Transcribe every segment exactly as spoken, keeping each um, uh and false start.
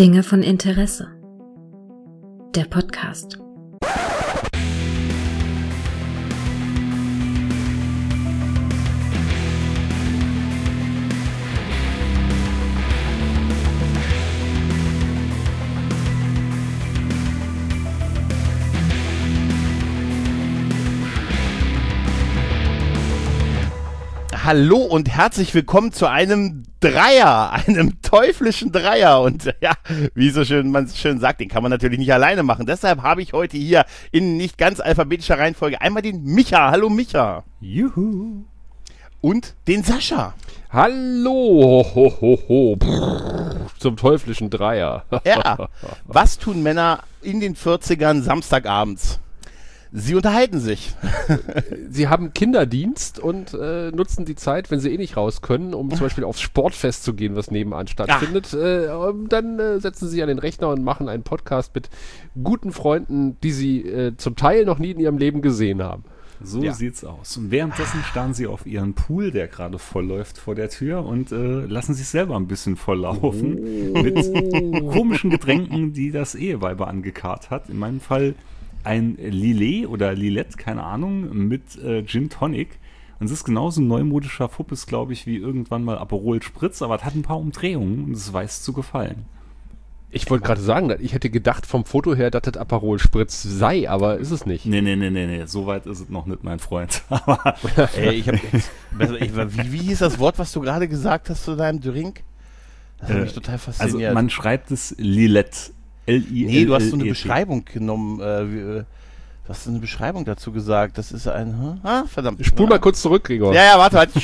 Dinge von Interesse. Der Podcast. Hallo und herzlich willkommen zu einem Dreier, einem teuflischen Dreier. Und ja, wie so schön man schön sagt, den kann man natürlich nicht alleine machen. Deshalb habe ich heute hier in nicht ganz alphabetischer Reihenfolge einmal den Micha. Hallo Micha. Juhu. Und den Sascha. Hallo, ho, ho, ho. Brrr, zum teuflischen Dreier. Ja, was tun Männer in den vierzigern samstagabends? Sie unterhalten sich. Sie haben Kinderdienst und äh, nutzen die Zeit, wenn sie eh nicht raus können, um zum Beispiel aufs Sportfest zu gehen, was nebenan stattfindet. Äh, dann äh, setzen sie sich an den Rechner und machen einen Podcast mit guten Freunden, die sie äh, zum Teil noch nie in ihrem Leben gesehen haben. So ja. Sieht's aus. Und währenddessen starren sie auf ihren Pool, der gerade voll läuft vor der Tür und äh, lassen sich selber ein bisschen volllaufen oh. mit komischen Getränken, die das Eheweiber angekarrt hat. In meinem Fall ein Lillet oder Lillet, keine Ahnung, mit äh, Gin Tonic. Und es ist genauso ein neumodischer Fuppes, glaube ich, wie irgendwann mal Aperol Spritz, aber es hat ein paar Umdrehungen und es weiß zu gefallen. Ich wollte gerade sagen, ich hätte gedacht vom Foto her, dass das Aperol Spritz sei, aber ist es nicht. Nee, nee, nee, nee, nee, so weit ist es noch nicht, mein Freund. Ey, ich hab, ich, wie, wie hieß das Wort, was du gerade gesagt hast zu deinem Drink? Das hat äh, mich total fasziniert. Also man schreibt es Lillet. L I L L E T. Nee, du hast so eine Beschreibung genommen. Äh, wie, äh, du hast so eine Beschreibung dazu gesagt. Das ist ein... Hm? Ah, verdammt. Spul mal kurz zurück, Gregor. Ja, ja, warte, warte.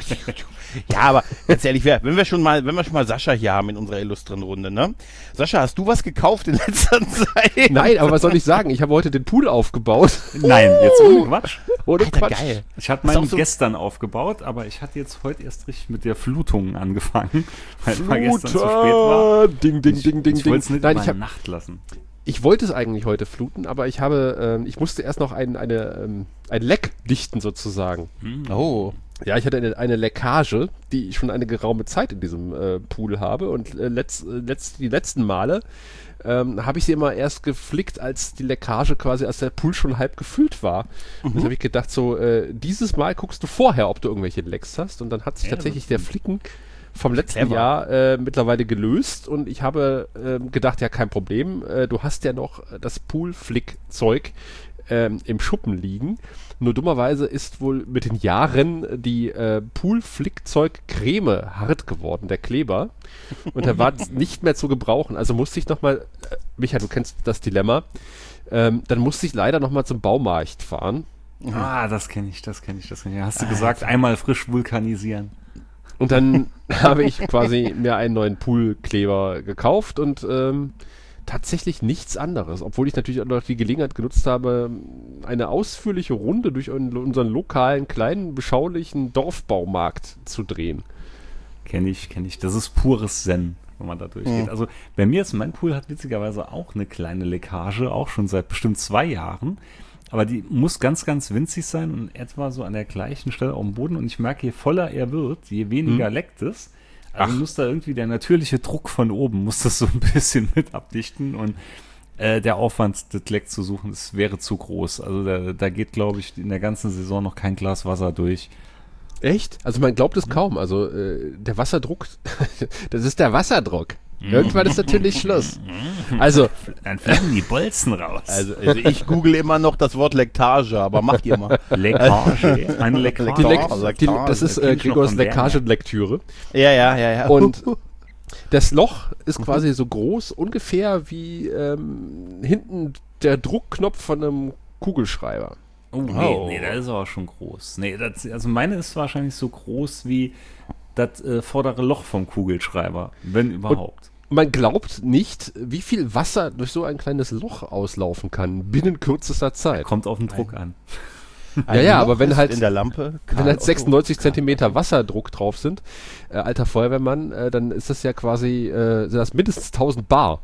Ja, aber ganz ehrlich, wenn wir schon mal, wenn wir schon mal Sascha hier haben in unserer illustren Runde, ne? Sascha, hast du was gekauft in letzter Zeit? Nein, aber was soll ich sagen? Ich habe heute den Pool aufgebaut. Nein, jetzt ohne Quatsch. Ohne Alter, Quatsch. Geil. Ich hatte meinen so gestern aufgebaut, aber ich hatte jetzt heute erst richtig mit der Flutung angefangen, weil es gestern zu spät war. Ding, ding, ding, ding, ich wollte es nicht Nein, über ich hab, Nacht lassen. Ich wollte es eigentlich heute fluten, aber ich habe, ähm, ich musste erst noch ein, eine, ähm, ein Leck dichten sozusagen. Hm. Oh. Ja, ich hatte eine, eine Leckage, die ich schon eine geraume Zeit in diesem äh, Pool habe und äh, letzt, äh, letzt, die letzten Male ähm, habe ich sie immer erst geflickt, als die Leckage quasi, als der Pool schon halb gefüllt war. Mhm. Und dann habe ich gedacht, so, äh, dieses Mal guckst du vorher, ob du irgendwelche Lecks hast, und dann hat sich ja, tatsächlich der Flicken vom letzten Clever. Jahr äh, mittlerweile gelöst und ich habe äh, gedacht, ja, kein Problem, äh, du hast ja noch das Pool-Flick-Zeug ähm, im Schuppen liegen. Nur dummerweise ist wohl mit den Jahren die äh, Pool-Flickzeug-Creme hart geworden, der Kleber. Und der war nicht mehr zu gebrauchen. Also musste ich nochmal, äh, Micha, du kennst das Dilemma, ähm, dann musste ich leider nochmal zum Baumarkt fahren. Mhm. Ah, das kenne ich, das kenne ich, das kenne ich. Hast du gesagt, einmal frisch vulkanisieren. Und dann habe ich quasi mir einen neuen Poolkleber gekauft und ähm, tatsächlich nichts anderes, obwohl ich natürlich auch noch die Gelegenheit genutzt habe, eine ausführliche Runde durch unseren lokalen, kleinen, beschaulichen Dorfbaumarkt zu drehen. Kenne ich, kenne ich. Das ist pures Zen, wenn man da durchgeht. Mhm. Also bei mir ist mein Pool hat witzigerweise auch eine kleine Leckage, auch schon seit bestimmt zwei Jahren. Aber die muss ganz, ganz winzig sein und etwa so an der gleichen Stelle auf dem Boden. Und ich merke, je voller er wird, je weniger hm. leckt es. Also Ach. muss da irgendwie der natürliche Druck von oben, muss das so ein bisschen mit abdichten. Und äh, der Aufwand, das Leck zu suchen, das wäre zu groß. Also da, da geht, glaube ich, in der ganzen Saison noch kein Glas Wasser durch. Echt? Also man glaubt es kaum. Also äh, der Wasserdruck, das ist der Wasserdruck. Irgendwann ist natürlich Schluss. Also, dann fliegen die Bolzen raus. Also, also ich google immer noch das Wort Lektage, aber macht ihr mal. Leckage. Eine Leckage. Die Leck, die, das ist äh, Gregors Leckage-Lektüre. Ja, ja, ja, ja. Und das Loch ist quasi so groß, ungefähr wie ähm, hinten der Druckknopf von einem Kugelschreiber. Oh, nee, oh. nee, das ist aber schon groß. Nee, das, also meine ist wahrscheinlich so groß wie das äh, vordere Loch vom Kugelschreiber, wenn überhaupt. Und man glaubt nicht, wie viel Wasser durch so ein kleines Loch auslaufen kann, binnen kürzester Zeit. Kommt auf den Druck an. Ja, ja, aber wenn halt in der Lampe, wenn halt sechsundneunzig Zentimeter Wasserdruck drauf sind, äh, alter Feuerwehrmann, äh, dann ist das ja quasi, äh, sind das mindestens tausend Bar.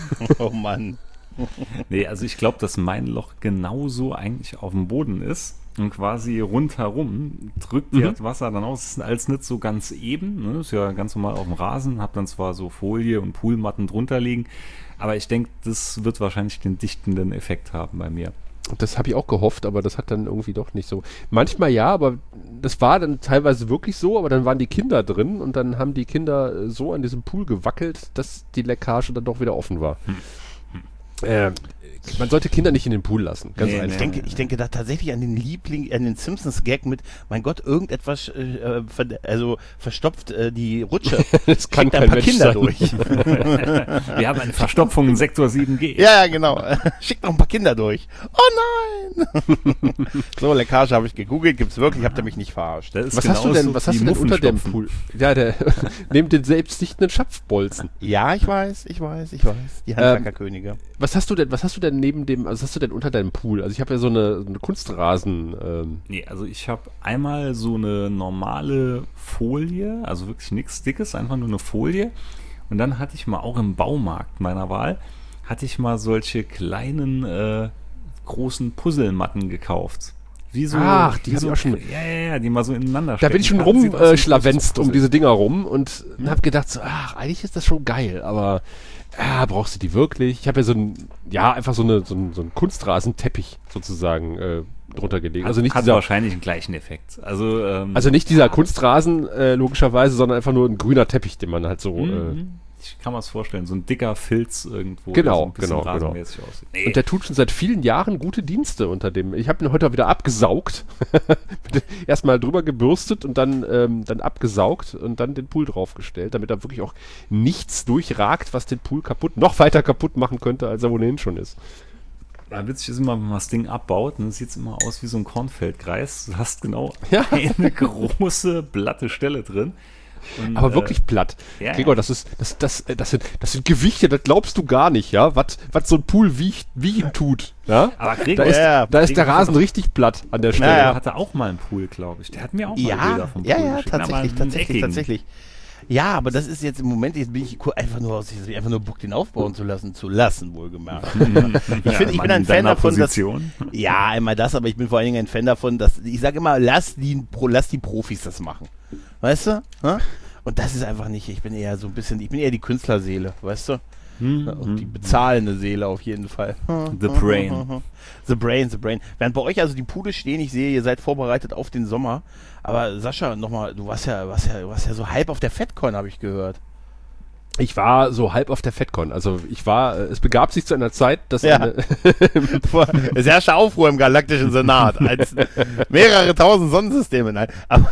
Oh Mann. Nee, also ich glaube, dass mein Loch genauso eigentlich auf dem Boden ist. und quasi rundherum drückt Mhm. ja das Wasser dann aus. Es ist alles nicht so ganz eben, ne? Ist ja ganz normal auf dem Rasen, hab dann zwar so Folie und Poolmatten drunter liegen, aber ich denke, das wird wahrscheinlich den dichtenden Effekt haben bei mir. Das habe ich auch gehofft, aber das hat dann irgendwie doch nicht so. Manchmal ja, aber das war dann teilweise wirklich so, aber dann waren die Kinder drin und dann haben die Kinder äh, so an diesem Pool gewackelt, dass die Leckage dann doch wieder offen war. Hm. Äh, man sollte Kinder nicht in den Pool lassen, ganz Nee, einfach. ich, denke, ich denke da tatsächlich an den Liebling, an den Simpsons-Gag mit, mein Gott, irgendetwas äh, ver, also verstopft äh, die Rutsche. Das kann Schickt da kein ein paar Mensch Kinder sein. durch. Wir haben eine Verstopfung in Sektor sieben G. Ja, ja, genau. Schickt noch ein paar Kinder durch. Oh nein! So, Leckage habe ich gegoogelt, gibt's wirklich, habt ihr mich nicht verarscht. Das ist Was hast du genauso denn, was wie hast du denn unter dem Muffenstopfen. Pool? Ja, der, neben den selbstdichtenden Schapfbolzen. Ja, ich weiß, ich weiß, ich weiß. Die Handwerkerkönige. Was hast du denn, was hast du denn neben dem, also was hast du denn unter deinem Pool? Also ich habe ja so eine, so eine Kunstrasen, ähm, Nee, also ich habe einmal so eine normale Folie, also wirklich nichts Dickes, einfach nur eine Folie. Und dann hatte ich mal auch im Baumarkt meiner Wahl, hatte ich mal solche kleinen, äh, großen Puzzlematten gekauft. Wie so, Ach, die wie hab so, ich auch schon- Ja, ja, ja, die mal so ineinander da bin ich schon stecken. Sieht aus wie ein rumschlawenzt großes um Puzzle. diese Dinger rum und habe gedacht so, ach, eigentlich ist das schon geil, aber ah, brauchst du die wirklich? Ich habe ja so ein, ja, einfach so, eine, so, ein, so einen Kunstrasenteppich sozusagen äh, drunter gelegt. Also nicht hat dieser, wahrscheinlich einen gleichen Effekt. Also, ähm, also nicht dieser Kunstrasen äh, logischerweise, sondern einfach nur ein grüner Teppich, den man halt so. Äh, mhm. ich kann mir das vorstellen, so ein dicker Filz irgendwo, Genau, der so ein bisschen genau, genau. rasenmäßig aussieht. Nee. Und der tut schon seit vielen Jahren gute Dienste unter dem. Ich habe ihn heute wieder abgesaugt. Erstmal drüber gebürstet und dann, ähm, dann abgesaugt und dann den Pool draufgestellt, damit da wirklich auch nichts durchragt, was den Pool kaputt, noch weiter kaputt machen könnte, als er ohnehin schon ist. Ja, witzig ist immer, wenn man das Ding abbaut, dann sieht es immer aus wie so ein Kornfeldkreis. Du hast genau Ja. eine große, platte Stelle drin. Und, Aber äh, wirklich platt. ja, Gregor, ja. das ist, das, das, äh, das sind, das sind Gewichte, das glaubst du gar nicht, ja, was, was so ein Pool wiegt, wiegen tut, ja. Aber Da Gregor, ist, ja, da ist der Gregor- Rasen richtig platt an der Stelle. Naja. hatte auch mal einen Pool, glaube ich. Der hat mir auch mal Bilder Ja, vom Pool ja, ja, geschickt. Aber tatsächlich, einen tatsächlich, eckigen. tatsächlich. Ja, aber das ist jetzt im Moment, jetzt bin ich kur- einfach nur aus, jetzt bin ich einfach nur Bock, den aufbauen zu lassen, zu lassen, wohlgemerkt. Ich finde, ich Mann, bin ein in Fan deiner davon, dass, Position. ja, einmal das, aber ich bin vor allen Dingen ein Fan davon, dass, ich sage immer, lass die, Pro- lass die Profis das machen. Weißt du? Hä? Und das ist einfach nicht, ich bin eher so ein bisschen, ich bin eher die Künstlerseele, weißt du? Hm, Und die hm. bezahlende Seele auf jeden Fall. The Brain. The Brain, the Brain. Während bei euch also die Pudel stehen, ich sehe, ihr seid vorbereitet auf den Sommer. Aber Sascha, nochmal, du warst ja, warst ja, du warst ja so halb auf der FedCon, habe ich gehört. Ich war so halb auf der FedCon. Also ich war, äh, es begab sich zu einer Zeit, dass Ja. eine, Es herrschte Aufruhr im Galaktischen Senat, als mehrere tausend Sonnensysteme. Nein, aber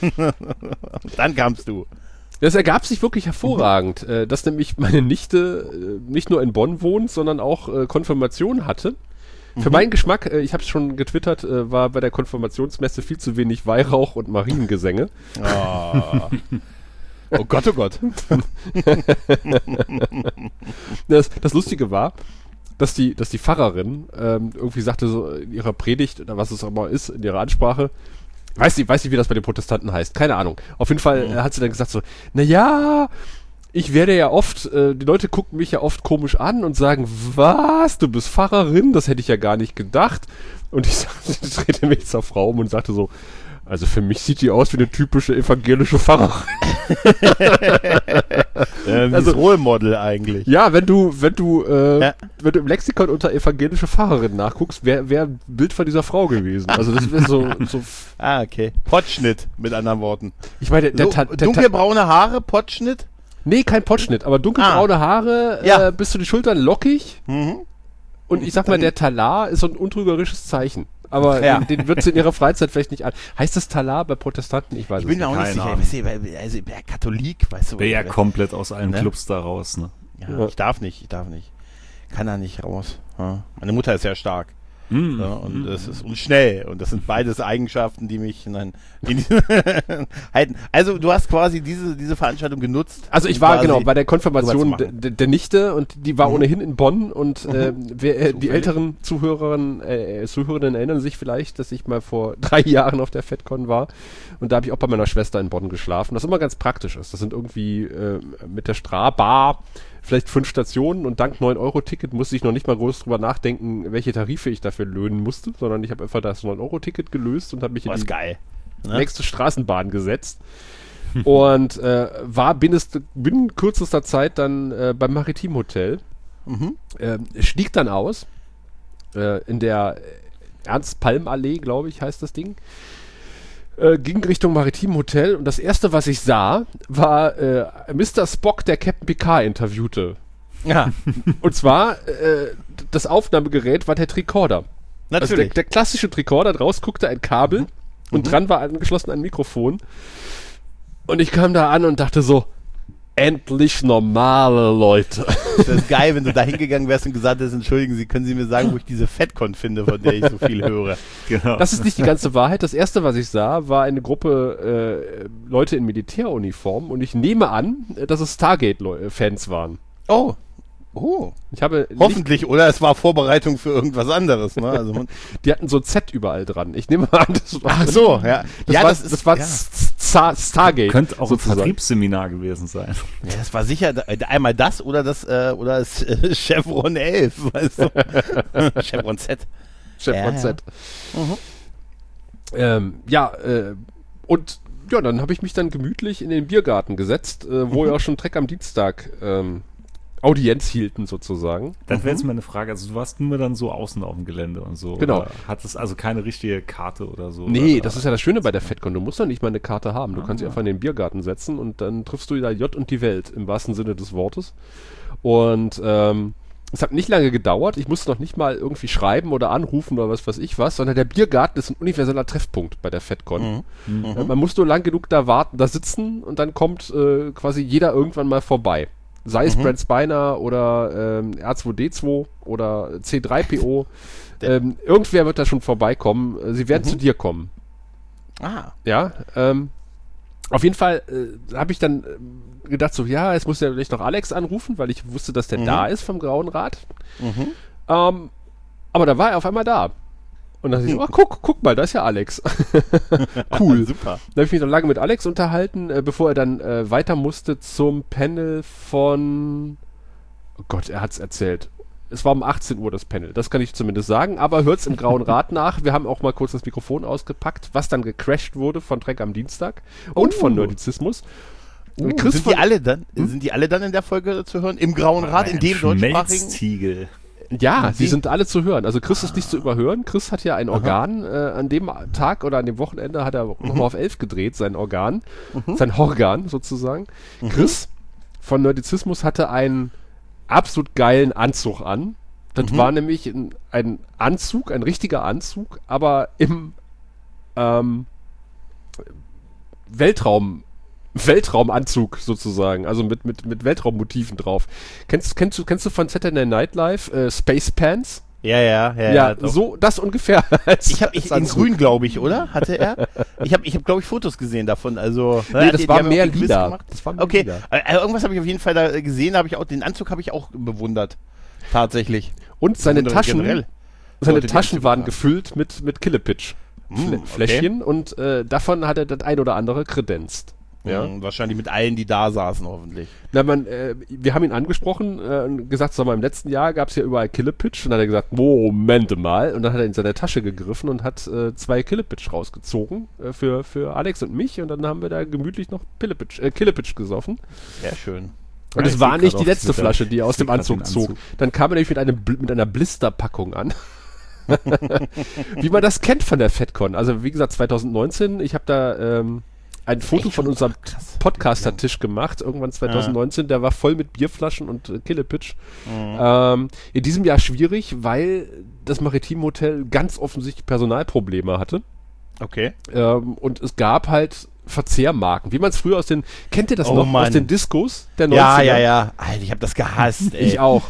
dann kamst du. das ergab sich wirklich hervorragend, äh, dass nämlich meine Nichte äh, nicht nur in Bonn wohnt, sondern auch äh, Konfirmation hatte. Für meinen Geschmack, äh, ich habe es schon getwittert, äh, war bei der Konfirmationsmesse viel zu wenig Weihrauch und Mariengesänge. Oh, oh Gott, oh Gott. Das, das Lustige war, dass die, dass die Pfarrerin ähm, irgendwie sagte so in ihrer Predigt oder was es auch immer ist, in ihrer Ansprache, weiß nicht, weiß nicht, wie das bei den Protestanten heißt, keine Ahnung. Auf jeden Fall äh, hat sie dann gesagt so, na ja, ich werde ja oft, äh, die Leute gucken mich ja oft komisch an und sagen, was, du bist Pfarrerin? Das hätte ich ja gar nicht gedacht. Und ich, ich drehte mich zur Frau um und sagte so, also für mich sieht die aus wie eine typische evangelische Pfarrerin. Ähm, Also- also Role Model eigentlich. Ja, wenn du, wenn du, äh, Ja. wenn du im Lexikon unter evangelische Pfarrerin nachguckst, wäre wär ein Bild von dieser Frau gewesen. Also das wäre so, so, Ah, okay. Pottschnitt, mit anderen Worten. ich meine, der, So, Ta- der Ta- dunkelbraune Haare, Pottschnitt. nee, kein Pottschnitt, aber dunkelbraune Haare, Ja. äh, bis zu den Schultern lockig. Mhm. Und ich sag mal, der Talar ist so ein untrügerisches Zeichen. Aber Ja. den, den wird sie in ihrer Freizeit vielleicht nicht an. Heißt das Talar bei Protestanten? Ich weiß Ich es bin nicht. mir auch nicht Keine sicher. Ahnung. Weißt du, weil- also, ich bin ja Katholik, weißt du. Wäre ja oder- komplett aus allen Ne? Clubs da raus, ne? Ja, Ja. ich darf nicht, ich darf nicht. Kann da nicht raus. Ja. Meine Mutter ist sehr stark. Mm, Ja, und mm. es ist und schnell. Und das sind beides Eigenschaften, die mich nein, die, halten. Also du hast quasi diese, diese Veranstaltung genutzt. Also ich um war quasi- genau bei der Konfirmation drüber zu der, machen. der, der Nichte und die war Mhm. ohnehin in Bonn und äh, wer, äh, die Zufällig. älteren Zuhörerinnen, äh, Zuhörerinnen erinnern sich vielleicht, dass ich mal vor drei Jahren auf der FedCon war und da habe ich auch bei meiner Schwester in Bonn geschlafen, was immer ganz praktisch ist. Das sind irgendwie äh, mit der Strahbar vielleicht fünf Stationen und dank neun Euro Ticket musste ich noch nicht mal groß drüber nachdenken, welche Tarife ich dafür löhnen musste, sondern ich habe einfach das neun Euro Ticket gelöst und habe mich in Was die geil. Ne? nächste Straßenbahn gesetzt und äh, war binnen, binnen kürzester Zeit dann äh, beim Maritim Hotel. Mhm. Äh, stieg dann aus äh, in der Ernst-Palm-Allee, glaube ich, heißt das Ding. Äh, ging Richtung Maritim Hotel und das erste, was ich sah, war äh, Mister Spock, der Captain Picard interviewte. Ja, Und zwar äh, das Aufnahmegerät war der Tricorder. natürlich. Also der, der klassische Tricorder, draus guckte ein Kabel Mhm. und Mhm. dran war angeschlossen ein Mikrofon. Und ich kam da an und dachte so, endlich normale Leute. Das ist geil, wenn du da hingegangen wärst und gesagt hättest, entschuldigen Sie, können Sie mir sagen, wo ich diese FedCon finde, von der ich so viel höre. Genau. Das ist nicht die ganze Wahrheit. Das erste, was ich sah, war eine Gruppe äh, Leute in Militäruniform und ich nehme an, dass es Stargate-Fans waren. Oh. Oh. Ich habe nicht, Hoffentlich, oder? Es war Vorbereitung für irgendwas anderes. Ne? Also man, die hatten so ein Z überall dran. Ich nehme an, das war, ach so, ja. das ja, war, das, ist, das war ja. Star, Stargate. Könnte auch sozusagen. ein Vertriebsseminar gewesen sein. Ja, das war sicher äh, einmal das oder das, äh, oder das äh, Chevron elf, weißt du? Chevron Z. Chevron Ja, Z. Mhm. Ähm, ja, äh, und ja, dann habe ich mich dann gemütlich in den Biergarten gesetzt, äh, wo Mhm. ja auch schon Trek am Dienstag ähm, Audienz hielten sozusagen. Das wäre jetzt Mhm. meine Frage. Also du warst nur dann so außen auf dem Gelände und so. Genau. Oder hattest also keine richtige Karte oder so? Nee, oder? das ist ja das Schöne bei der FedCon. Du musst doch nicht mal eine Karte haben. Du kannst dich Ah. einfach in den Biergarten setzen und dann triffst du da J und die Welt im wahrsten Sinne des Wortes. Und ähm, es hat nicht lange gedauert. Ich musste noch nicht mal irgendwie schreiben oder anrufen oder was weiß ich was, sondern der Biergarten ist ein universeller Treffpunkt bei der FedCon. Mhm. Äh, Man muss nur lang genug da warten, da sitzen und dann kommt äh, quasi jeder irgendwann mal vorbei. Sei es Mhm. Brent Spiner oder ähm, R zwei D zwei oder C drei P O. Der- ähm, irgendwer wird da schon vorbeikommen. Äh, Sie werden Mhm. zu dir kommen. Ah. Ja, ähm, auf jeden Fall äh, habe ich dann äh, gedacht so, ja, jetzt muss ja vielleicht noch Alex anrufen, weil ich wusste, dass der Mhm. da ist vom Grauen Rat. Mhm. Ähm, aber da war er auf einmal da. Und dann dachte ich so, Mhm. ach, guck, guck mal, da ist ja Alex. Cool. Super. Da habe ich mich dann lange mit Alex unterhalten, äh, bevor er dann äh, weiter musste zum Panel von, oh Gott, er hat's erzählt. Es war um achtzehn Uhr das Panel, das kann ich zumindest sagen, aber hört's im Grauen Rat nach. Wir haben auch mal kurz das Mikrofon ausgepackt, was dann gecrashed wurde von Trek am Dienstag und Oh. von Nerdizismus. Uh, Chris sind von- die alle dann, sind die alle dann in der Folge zu hören? Im Grauen Rat, in dem deutschsprachigen? Schmelztiegel. Ja, Sie- sie sind alle zu hören. Also Chris ist nicht zu überhören. Chris hat ja ein Organ. Äh, an dem Tag oder an dem Wochenende hat er nochmal auf elf gedreht, sein Organ. Sein Horgan sozusagen. Chris von Nerdizismus hatte einen absolut geilen Anzug an. Das Mhm. war nämlich ein, ein Anzug, ein richtiger Anzug, aber im ähm, Weltraum Weltraumanzug sozusagen, also mit, mit, mit Weltraummotiven drauf. Kennst, kennst, du, kennst du von Saturday Night Live äh, Space Pants? Ja, ja, ja. Ja, doch. so das ungefähr. als- Ich habe ich als in Anzug. grün, glaube ich, oder? Hatte er? Ich habe ich hab, glaube ich, Fotos gesehen davon. Also, Nee, das die- die war haben mehr auch ein Quiz lila. gemacht. Das war mehr Okay, lila. äh, irgendwas habe ich auf jeden Fall da gesehen, habe ich auch den Anzug habe ich auch bewundert. Tatsächlich. Und seine Bewundere Taschen, generell. seine Leute, die Taschen Anzüge waren tragen. gefüllt mit, mit Killepitch. Mm, Flä okay. Fläschchen und äh, davon hat er das ein oder andere kredenzt. Ja. Mhm, wahrscheinlich mit allen, die da saßen, hoffentlich. Na, man, äh, wir haben ihn angesprochen äh, und gesagt, sag mal, im letzten Jahr gab es ja überall Killepitch und dann hat er gesagt, Moment mal, und dann hat er in seine Tasche gegriffen und hat äh, zwei Killepitch rausgezogen äh, für, für Alex und mich und dann haben wir da gemütlich noch Pillepitch, äh, Killepitch gesoffen. Sehr schön. Und Ja, es ich war seh nicht grad die auf letzte Twitter. Flasche, die er aus Ich seh dem grad Anzug den zog. Anzug. Dann kam er nämlich mit, einem, Bl- mit einer Blisterpackung an. Wie man das kennt von der FedCon. Also wie gesagt, zwanzig neunzehn, ich habe da ähm, ein Foto echt von schon- unserem ach, krass. Podcaster-Tisch gemacht, irgendwann zwanzig neunzehn, der war voll mit Bierflaschen und äh, Killepitch. Mhm. Ähm, in diesem Jahr schwierig, weil das Maritim Hotel ganz offensichtlich Personalprobleme hatte. Okay. Ähm, und es gab halt Verzehrmarken, wie man es früher aus den, kennt ihr das Oh noch, Mann. aus den Discos der Ja, neunziger? ja, ja. Alter, ich habe das gehasst, ey. Ich auch.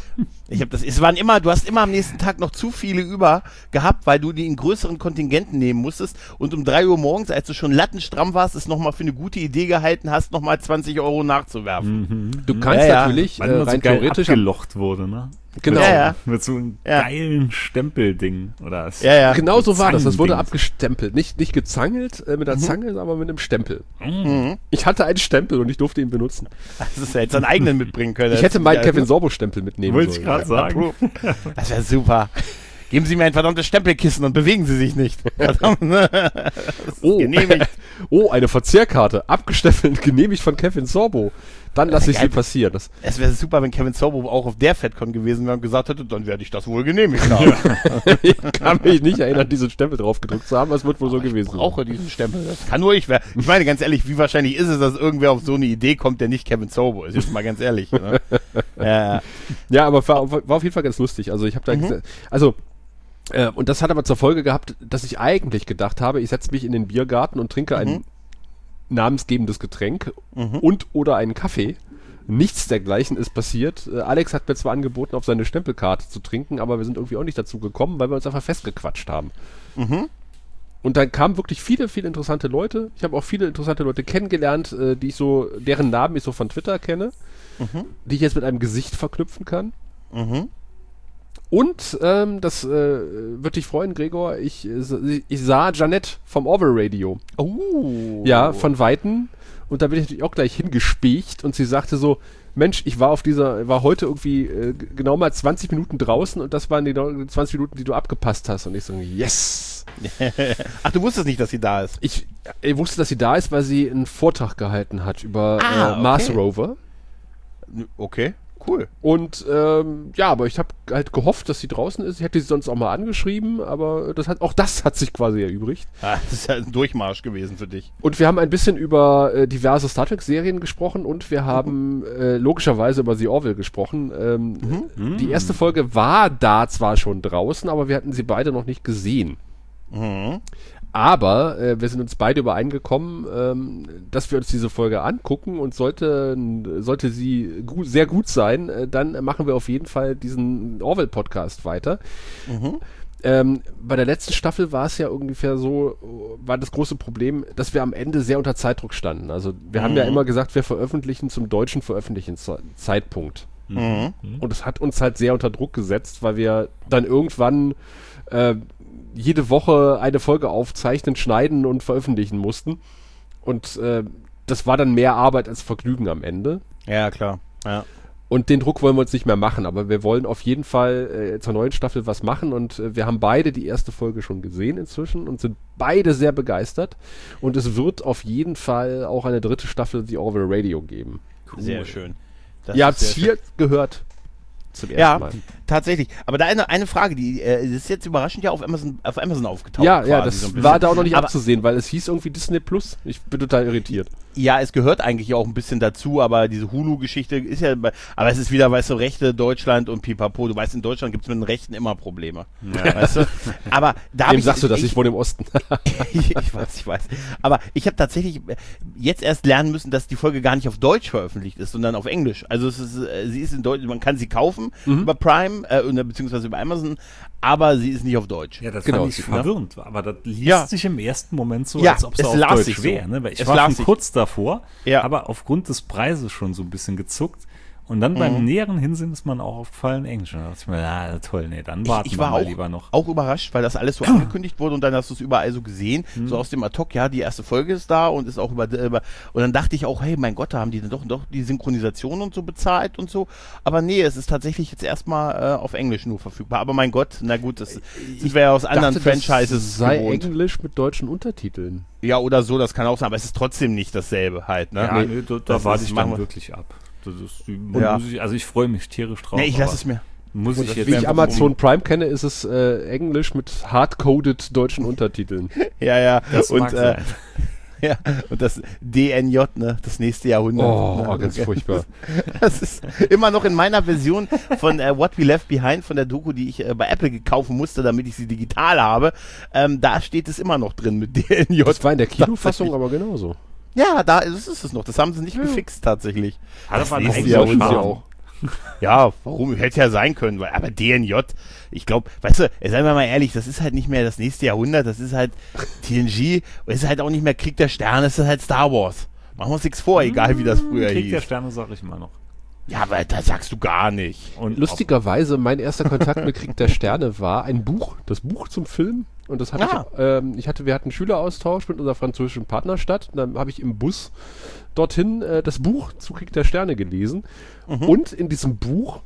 Ich habe das, es waren immer, du hast immer am nächsten Tag noch zu viele über gehabt, weil du die in größeren Kontingenten nehmen musstest und um drei Uhr morgens, als du schon lattenstramm warst, es nochmal für eine gute Idee gehalten hast, nochmal zwanzig Euro nachzuwerfen. Du kannst Ja, ja. natürlich Weil äh, immer so rein geil theoretisch abgelocht wurde, ne? Genau. Ja, ja. Mit so einem Ja. geilen Stempelding. Oder Ja, ja. Genau so war das. Das wurde Zangendings. abgestempelt. Nicht, nicht gezangelt äh, mit der Zange, aber mit einem Stempel. Mhm. Ich hatte einen Stempel und ich durfte ihn benutzen. Das ist ja jetzt einen eigenen mitbringen können. Ich hätte meinen Ja, Kevin Sorbo-Stempel mitnehmen Wollte ich sollen. gerade sagen. Das wäre super. Geben Sie mir ein verdammtes Stempelkissen und bewegen Sie sich nicht. Verdammt, ne? Das ist Oh. genehmigt. Oh, eine Verzehrkarte. Abgestempelt, genehmigt von Kevin Sorbo. Dann lasse ich sie geil. passieren. Das, Es wäre super, wenn Kevin Sorbo auch auf der FedCon gewesen wäre und gesagt hätte, dann werde ich das wohl genehmigt haben. ich kann mich nicht erinnern, diesen Stempel drauf gedrückt zu haben. Es wird wohl so gewesen Ich brauche diesen Stempel. Das kann nur ich. Wär. Ich meine, ganz ehrlich, wie wahrscheinlich ist es, dass irgendwer auf so eine Idee kommt, der nicht Kevin Sorbo ist? Jetzt mal ganz ehrlich. Ne? Ja. Ja, aber war, war auf jeden Fall ganz lustig. Also ich habe da Mhm. gese- also äh, und das hat aber zur Folge gehabt, dass ich eigentlich gedacht habe, ich setze mich in den Biergarten und trinke ein Mhm. namensgebendes Getränk Mhm. und oder einen Kaffee. Nichts dergleichen ist passiert. Äh, Alex hat mir zwar angeboten, auf seine Stempelkarte zu trinken, aber wir sind irgendwie auch nicht dazu gekommen, weil wir uns einfach festgequatscht haben. Mhm. Und dann kamen wirklich viele, viele interessante Leute. Ich habe auch viele interessante Leute kennengelernt, äh, die ich so, deren Namen ich so von Twitter kenne, Mhm. die ich jetzt mit einem Gesicht verknüpfen kann. Mhm. Und ähm, das äh, wird dich freuen, Gregor. Ich, äh, ich sah Janette vom Orville Radio. Oh. Ja, von Weitem. Und da bin ich natürlich auch gleich hingespiegt und sie sagte so, Mensch, ich war auf dieser, war heute irgendwie äh, g- genau mal zwanzig Minuten draußen und das waren die genau zwanzig Minuten, die du abgepasst hast. Und ich so, yes! Ach, du wusstest nicht, dass sie da ist. Ich, ich wusste, dass sie da ist, weil sie einen Vortrag gehalten hat über Ah, äh, Mars okay. Rover. Okay, cool. Und ähm, ja, aber ich habe halt gehofft, dass sie draußen ist. Ich hätte sie sonst auch mal angeschrieben, aber das hat, auch das hat sich quasi erübrigt. Ah, das ist ja ein Durchmarsch gewesen für dich. Und wir haben ein bisschen über äh, diverse Star Trek-Serien gesprochen und wir haben äh, logischerweise über The Orville gesprochen. Ähm, Mhm. Die erste Folge war da zwar schon draußen, aber wir hatten sie beide noch nicht gesehen. Mhm. Aber äh, wir sind uns beide übereingekommen, ähm, dass wir uns diese Folge angucken und sollte, sollte sie gu- sehr gut sein, äh, dann machen wir auf jeden Fall diesen Orville-Podcast weiter. Mhm. Ähm, bei der letzten Staffel war es ja ungefähr so, war das große Problem, dass wir am Ende sehr unter Zeitdruck standen. Also wir haben ja Mhm. immer gesagt, wir veröffentlichen zum deutschen Veröffentlichungszeitpunkt. Mhm. Und es hat uns halt sehr unter Druck gesetzt, weil wir dann irgendwann äh, jede Woche eine Folge aufzeichnen, schneiden und veröffentlichen mussten. Und äh, das war dann mehr Arbeit als Vergnügen am Ende. Ja, klar. Ja. Und den Druck wollen wir uns nicht mehr machen, aber wir wollen auf jeden Fall äh, zur neuen Staffel was machen und äh, wir haben beide die erste Folge schon gesehen inzwischen und sind beide sehr begeistert. Und es wird auf jeden Fall auch eine dritte Staffel The Orville Radio geben. Sehr schön. Das Ihr ist habt es sehr hier gehört zum ersten Ja, Mal. tatsächlich. Aber da eine, eine Frage, die äh, ist jetzt überraschend ja auf Amazon, auf Amazon aufgetaucht. Ja, ja, quasi das so ein bisschen. war da auch noch nicht Aber- abzusehen, weil es hieß irgendwie Disney Plus. Ich bin total irritiert. Ja, es gehört eigentlich auch ein bisschen dazu, aber diese Hulu-Geschichte ist ja, bei- aber es ist wieder, weißt du, Rechte Deutschland und pipapo. Du weißt, in Deutschland gibt es mit den Rechten immer Probleme. Weißt du? Aber da hab Wem ich, sagst du das? ich, Ich wohne im Osten. ich, ich weiß, ich weiß. Aber ich habe tatsächlich jetzt erst lernen müssen, dass die Folge gar nicht auf Deutsch veröffentlicht ist, sondern auf Englisch. Also es ist, äh, sie ist in Deutsch, man kann sie kaufen Mhm. über Prime, äh, oder beziehungsweise über Amazon, aber sie ist nicht auf Deutsch. Ja, das Genau, fand ich ne? verwirrend, aber das liest Ja. sich im ersten Moment so, Ja, als ob es es auf las Deutsch sich so. wäre. Ne? Weil ich Es war las schon sich. kurz davor, Ja. aber aufgrund des Preises schon so ein bisschen gezuckt. Und dann beim Mhm. näheren Hinsehen ist man auch aufgefallen Englisch. Und da dachte ich mir, ah, toll, nee, dann Ich, warten ich wir war mal auch, lieber noch. auch überrascht, weil das alles so angekündigt wurde und dann hast du es überall so gesehen, Mhm. so aus dem Ad-Hoc, ja, die erste Folge ist da und ist auch über, über und dann dachte ich auch, hey, mein Gott, da haben die denn doch, doch die Synchronisation und so bezahlt und so, aber nee, es ist tatsächlich jetzt erstmal äh, auf Englisch nur verfügbar, aber mein Gott, na gut, das sind wir ja aus anderen Dachte, das Franchises sei gewohnt. Englisch mit deutschen Untertiteln. Ja, oder so, das kann auch sein, aber es ist trotzdem nicht dasselbe halt, ne? Ja, Nee. nee, da, da das warte ist- ich machen dann wir- wirklich ab. Das ist die, Ja. muss ich, also ich freue mich tierisch drauf. Nee, ich lasse aber es mir. Muss ich jetzt Wie ich einfach Amazon Prime kenne, ist es äh, Englisch mit hardcoded deutschen Untertiteln. Ja, ja, Das und, mag äh, sein. ja, und das D N J, ne, das nächste Jahrhundert. Oh, ne? oh, ganz furchtbar. Das ist immer noch in meiner Version von äh, What We Left Behind, von der Doku, die ich äh, bei Apple kaufen musste, damit ich sie digital habe. Ähm, da steht es immer noch drin mit D N J. Das war in der Kinofassung Tatsächlich. aber genauso. Ja, da ist es noch. Das haben sie nicht gefixt tatsächlich. Hat aber nächste eigentlich Jahr so holen sie Charme. auch. Ja, warum? Hätte ja sein können, weil, aber D N J, ich glaube, weißt du, seien wir mal ehrlich, das ist halt nicht mehr das nächste Jahrhundert, das ist halt T N G, es ist halt auch nicht mehr Krieg der Sterne, es ist halt Star Wars. Machen wir uns nichts vor, egal wie das früher Krieg hieß. der Sterne sage ich immer noch. Ja, aber das sagst du gar nicht. Und Lustigerweise, mein erster Kontakt mit Krieg der Sterne war ein Buch, das Buch zum Film. Und das hatte Ah. ich, ähm, ich hatte, wir hatten einen Schüleraustausch mit unserer französischen Partnerstadt. Und dann habe ich im Bus dorthin äh, das Buch zu Krieg der Sterne gelesen. Mhm. Und in diesem Buch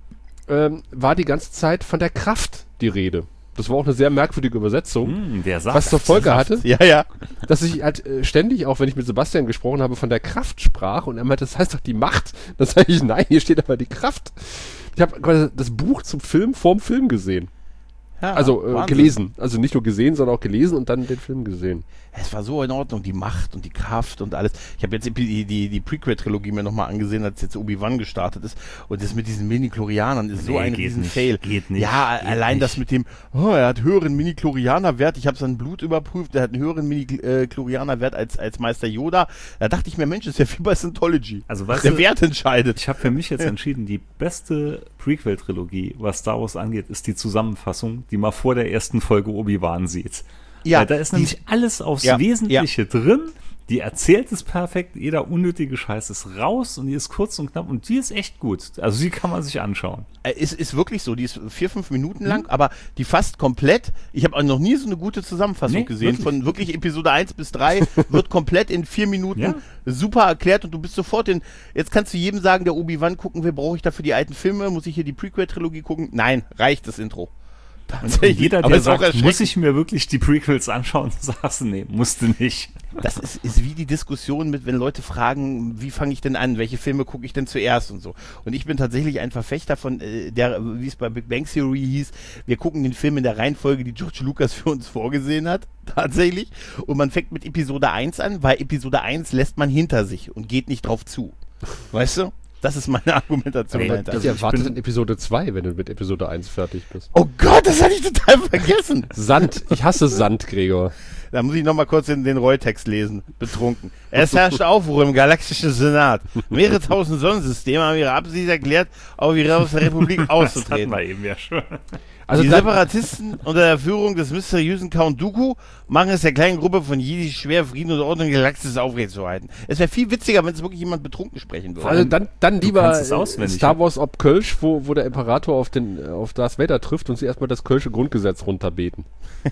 ähm, war die ganze Zeit von der Kraft die Rede. Das war auch eine sehr merkwürdige Übersetzung. Hm, der sagt Was zur Folge hatte, Ja, ja. dass ich halt äh, ständig, auch wenn ich mit Sebastian gesprochen habe, von der Kraft sprach und er meinte, das heißt doch die Macht. Dann sage ich, nein, hier steht aber die Kraft. Ich habe quasi das Buch zum Film vorm Film gesehen. ja Also äh, Wahnsinn. gelesen. Also nicht nur gesehen, sondern auch gelesen und dann den Film gesehen. Es war so in Ordnung, die Macht und die Kraft und alles. Ich habe jetzt die, die, die Prequel-Trilogie mir nochmal angesehen, als jetzt Obi-Wan gestartet ist. Und das mit diesen Mini-Chlorianern ist so Nee, ein geht riesen nicht, Fail. geht nicht, Ja, geht allein nicht. das mit dem, oh, er hat höheren Mini-Chlorianer-Wert. Ich habe sein Blut überprüft, er hat einen höheren Mini-Chlorianer-Wert als, als Meister Yoda. Da dachte ich mir, Mensch, das ist ja wie bei Scientology. Also, weißt Der du, Wert entscheidet. ich habe für mich jetzt entschieden, die beste Prequel-Trilogie, was Star Wars angeht, ist die Zusammenfassung, die man vor der ersten Folge Obi-Wan sieht. Ja, Weil da ist die- nämlich alles aufs Ja, Wesentliche drin. Die erzählt es perfekt, jeder unnötige Scheiß ist raus und die ist kurz und knapp und die ist echt gut. Also die kann man sich anschauen. Äh, Ist, ist wirklich so, die ist vier, fünf Minuten lang, aber die fast komplett, ich habe auch noch nie so eine gute Zusammenfassung Nee, gesehen, wirklich. von wirklich Episode eins bis drei wird komplett in vier Minuten Ja. super erklärt und du bist sofort in, jetzt kannst du jedem sagen, der Obi-Wan gucken will, brauche ich dafür die alten Filme, muss ich hier die Prequel-Trilogie gucken? Nein, reicht das Intro. Und jeder, aber der ist auch sagt, erschreckend. muss ich mir wirklich die Prequels anschauen, sagst du, nee, musst du nicht. Das ist, ist wie die Diskussion mit, wenn Leute fragen, wie fange ich denn an, welche Filme gucke ich denn zuerst und so. Und ich bin tatsächlich ein Verfechter von, äh, der, wie es bei Big Bang Theory hieß, wir gucken den Film in der Reihenfolge, die George Lucas für uns vorgesehen hat, tatsächlich. Und man fängt mit Episode eins an, weil Episode eins lässt man hinter sich und geht nicht drauf zu. Weißt du? Das ist meine Argumentation Nee, dahinter. Ich erwarte bin- dann Episode zwei, wenn du mit Episode eins fertig bist. Oh Gott, das hatte ich total vergessen. Sand. Ich hasse Sand, Gregor. Da muss ich nochmal kurz den, den Roy-Text lesen, betrunken. Es herrscht Aufruhr im galaktischen Senat. Mehrere tausend Sonnensysteme haben ihre Absicht erklärt, auf ihre aus der Republik Das hatten auszutreten. wir eben ja schon. Also die dann- Separatisten unter der Führung des mysteriösen Count Dooku machen es der kleinen Gruppe von Jedi schwer, Frieden und Ordnung in der Galaxis aufrechtzuerhalten. Es wäre viel witziger, wenn es wirklich jemand betrunken sprechen würde. Also dann, dann lieber kannst es äh, auswendig, Star ne? Wars ob Kölsch, wo, wo der Imperator auf, den, äh, auf Darth Vader trifft und sie erstmal das Kölsche Grundgesetz runterbeten.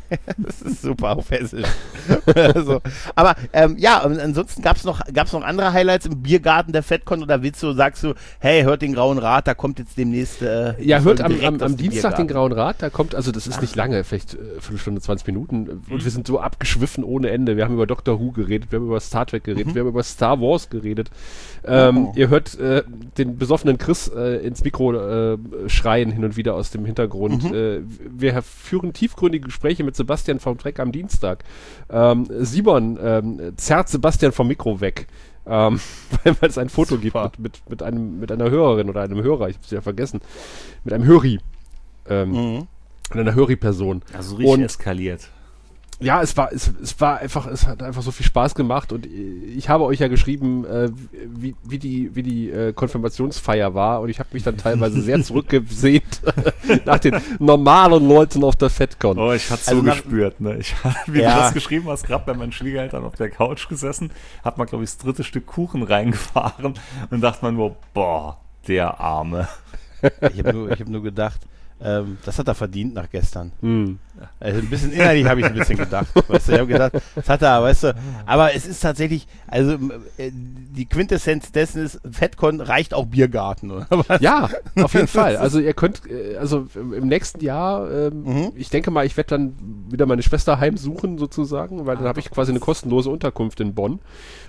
Das ist super auf Hessisch. Also, aber ähm, ja, und ansonsten gab es noch, gab's noch andere Highlights im Biergarten der FedCon oder willst du, sagst du, hey, hört den Grauen Rat, da kommt jetzt demnächst äh, Ja, die hört Folge am, direkt am, aus am dem Dienstag den Biergarten. Grauen Rat, da kommt, also das ist nicht lange, vielleicht äh, Viertelstunde, zwanzig Minuten und wir sind so abgeschwiffen ohne Ende. Wir haben über Doctor Who geredet, wir haben über Star Trek geredet, wir haben über Star Wars geredet. Ähm, Oh. Ihr hört äh, den besoffenen Chris äh, ins Mikro äh, schreien hin und wieder aus dem Hintergrund. Äh, wir führen tiefgründige Gespräche mit Sebastian vom Trek am Dienstag. Ähm, Simon ähm, zerrt Sebastian vom Mikro weg. Ähm, weil weil es ein Foto Super. gibt mit, mit, mit, einem, mit einer Hörerin oder einem Hörer, ich hab's ja vergessen, mit einem Höri. Ähm, Mhm. mit einer Höri-Person. Also richtig Und- eskaliert. Ja, es war, es, es war einfach, es hat einfach so viel Spaß gemacht und ich habe euch ja geschrieben, äh, wie, wie die, wie die äh, Konfirmationsfeier war und ich habe mich dann teilweise sehr zurückgesehnt nach den normalen Leuten auf der FedCon. Oh, ich hatte so Also nach- gespürt, ne? Ich habe, wie Ja. du das geschrieben hast, gerade bei meinen Schwiegereltern auf der Couch gesessen, hat man, glaube ich, das dritte Stück Kuchen reingefahren und dachte man nur, boah, der Arme. Ich habe nur, ich hab nur gedacht, ähm, das hat er verdient nach gestern. Hm. Also ein bisschen innerlich habe ich ein bisschen gedacht. Weißt du, ich habe gedacht, das hat er, weißt du. Aber es ist tatsächlich, also äh, die Quintessenz dessen ist, FedCon reicht auch Biergarten, oder was? Ja, auf jeden Fall. Also ihr könnt, äh, also im nächsten Jahr, ähm, Mhm. ich denke mal, ich werde dann wieder meine Schwester heimsuchen sozusagen, weil dann habe ich quasi eine kostenlose Unterkunft in Bonn.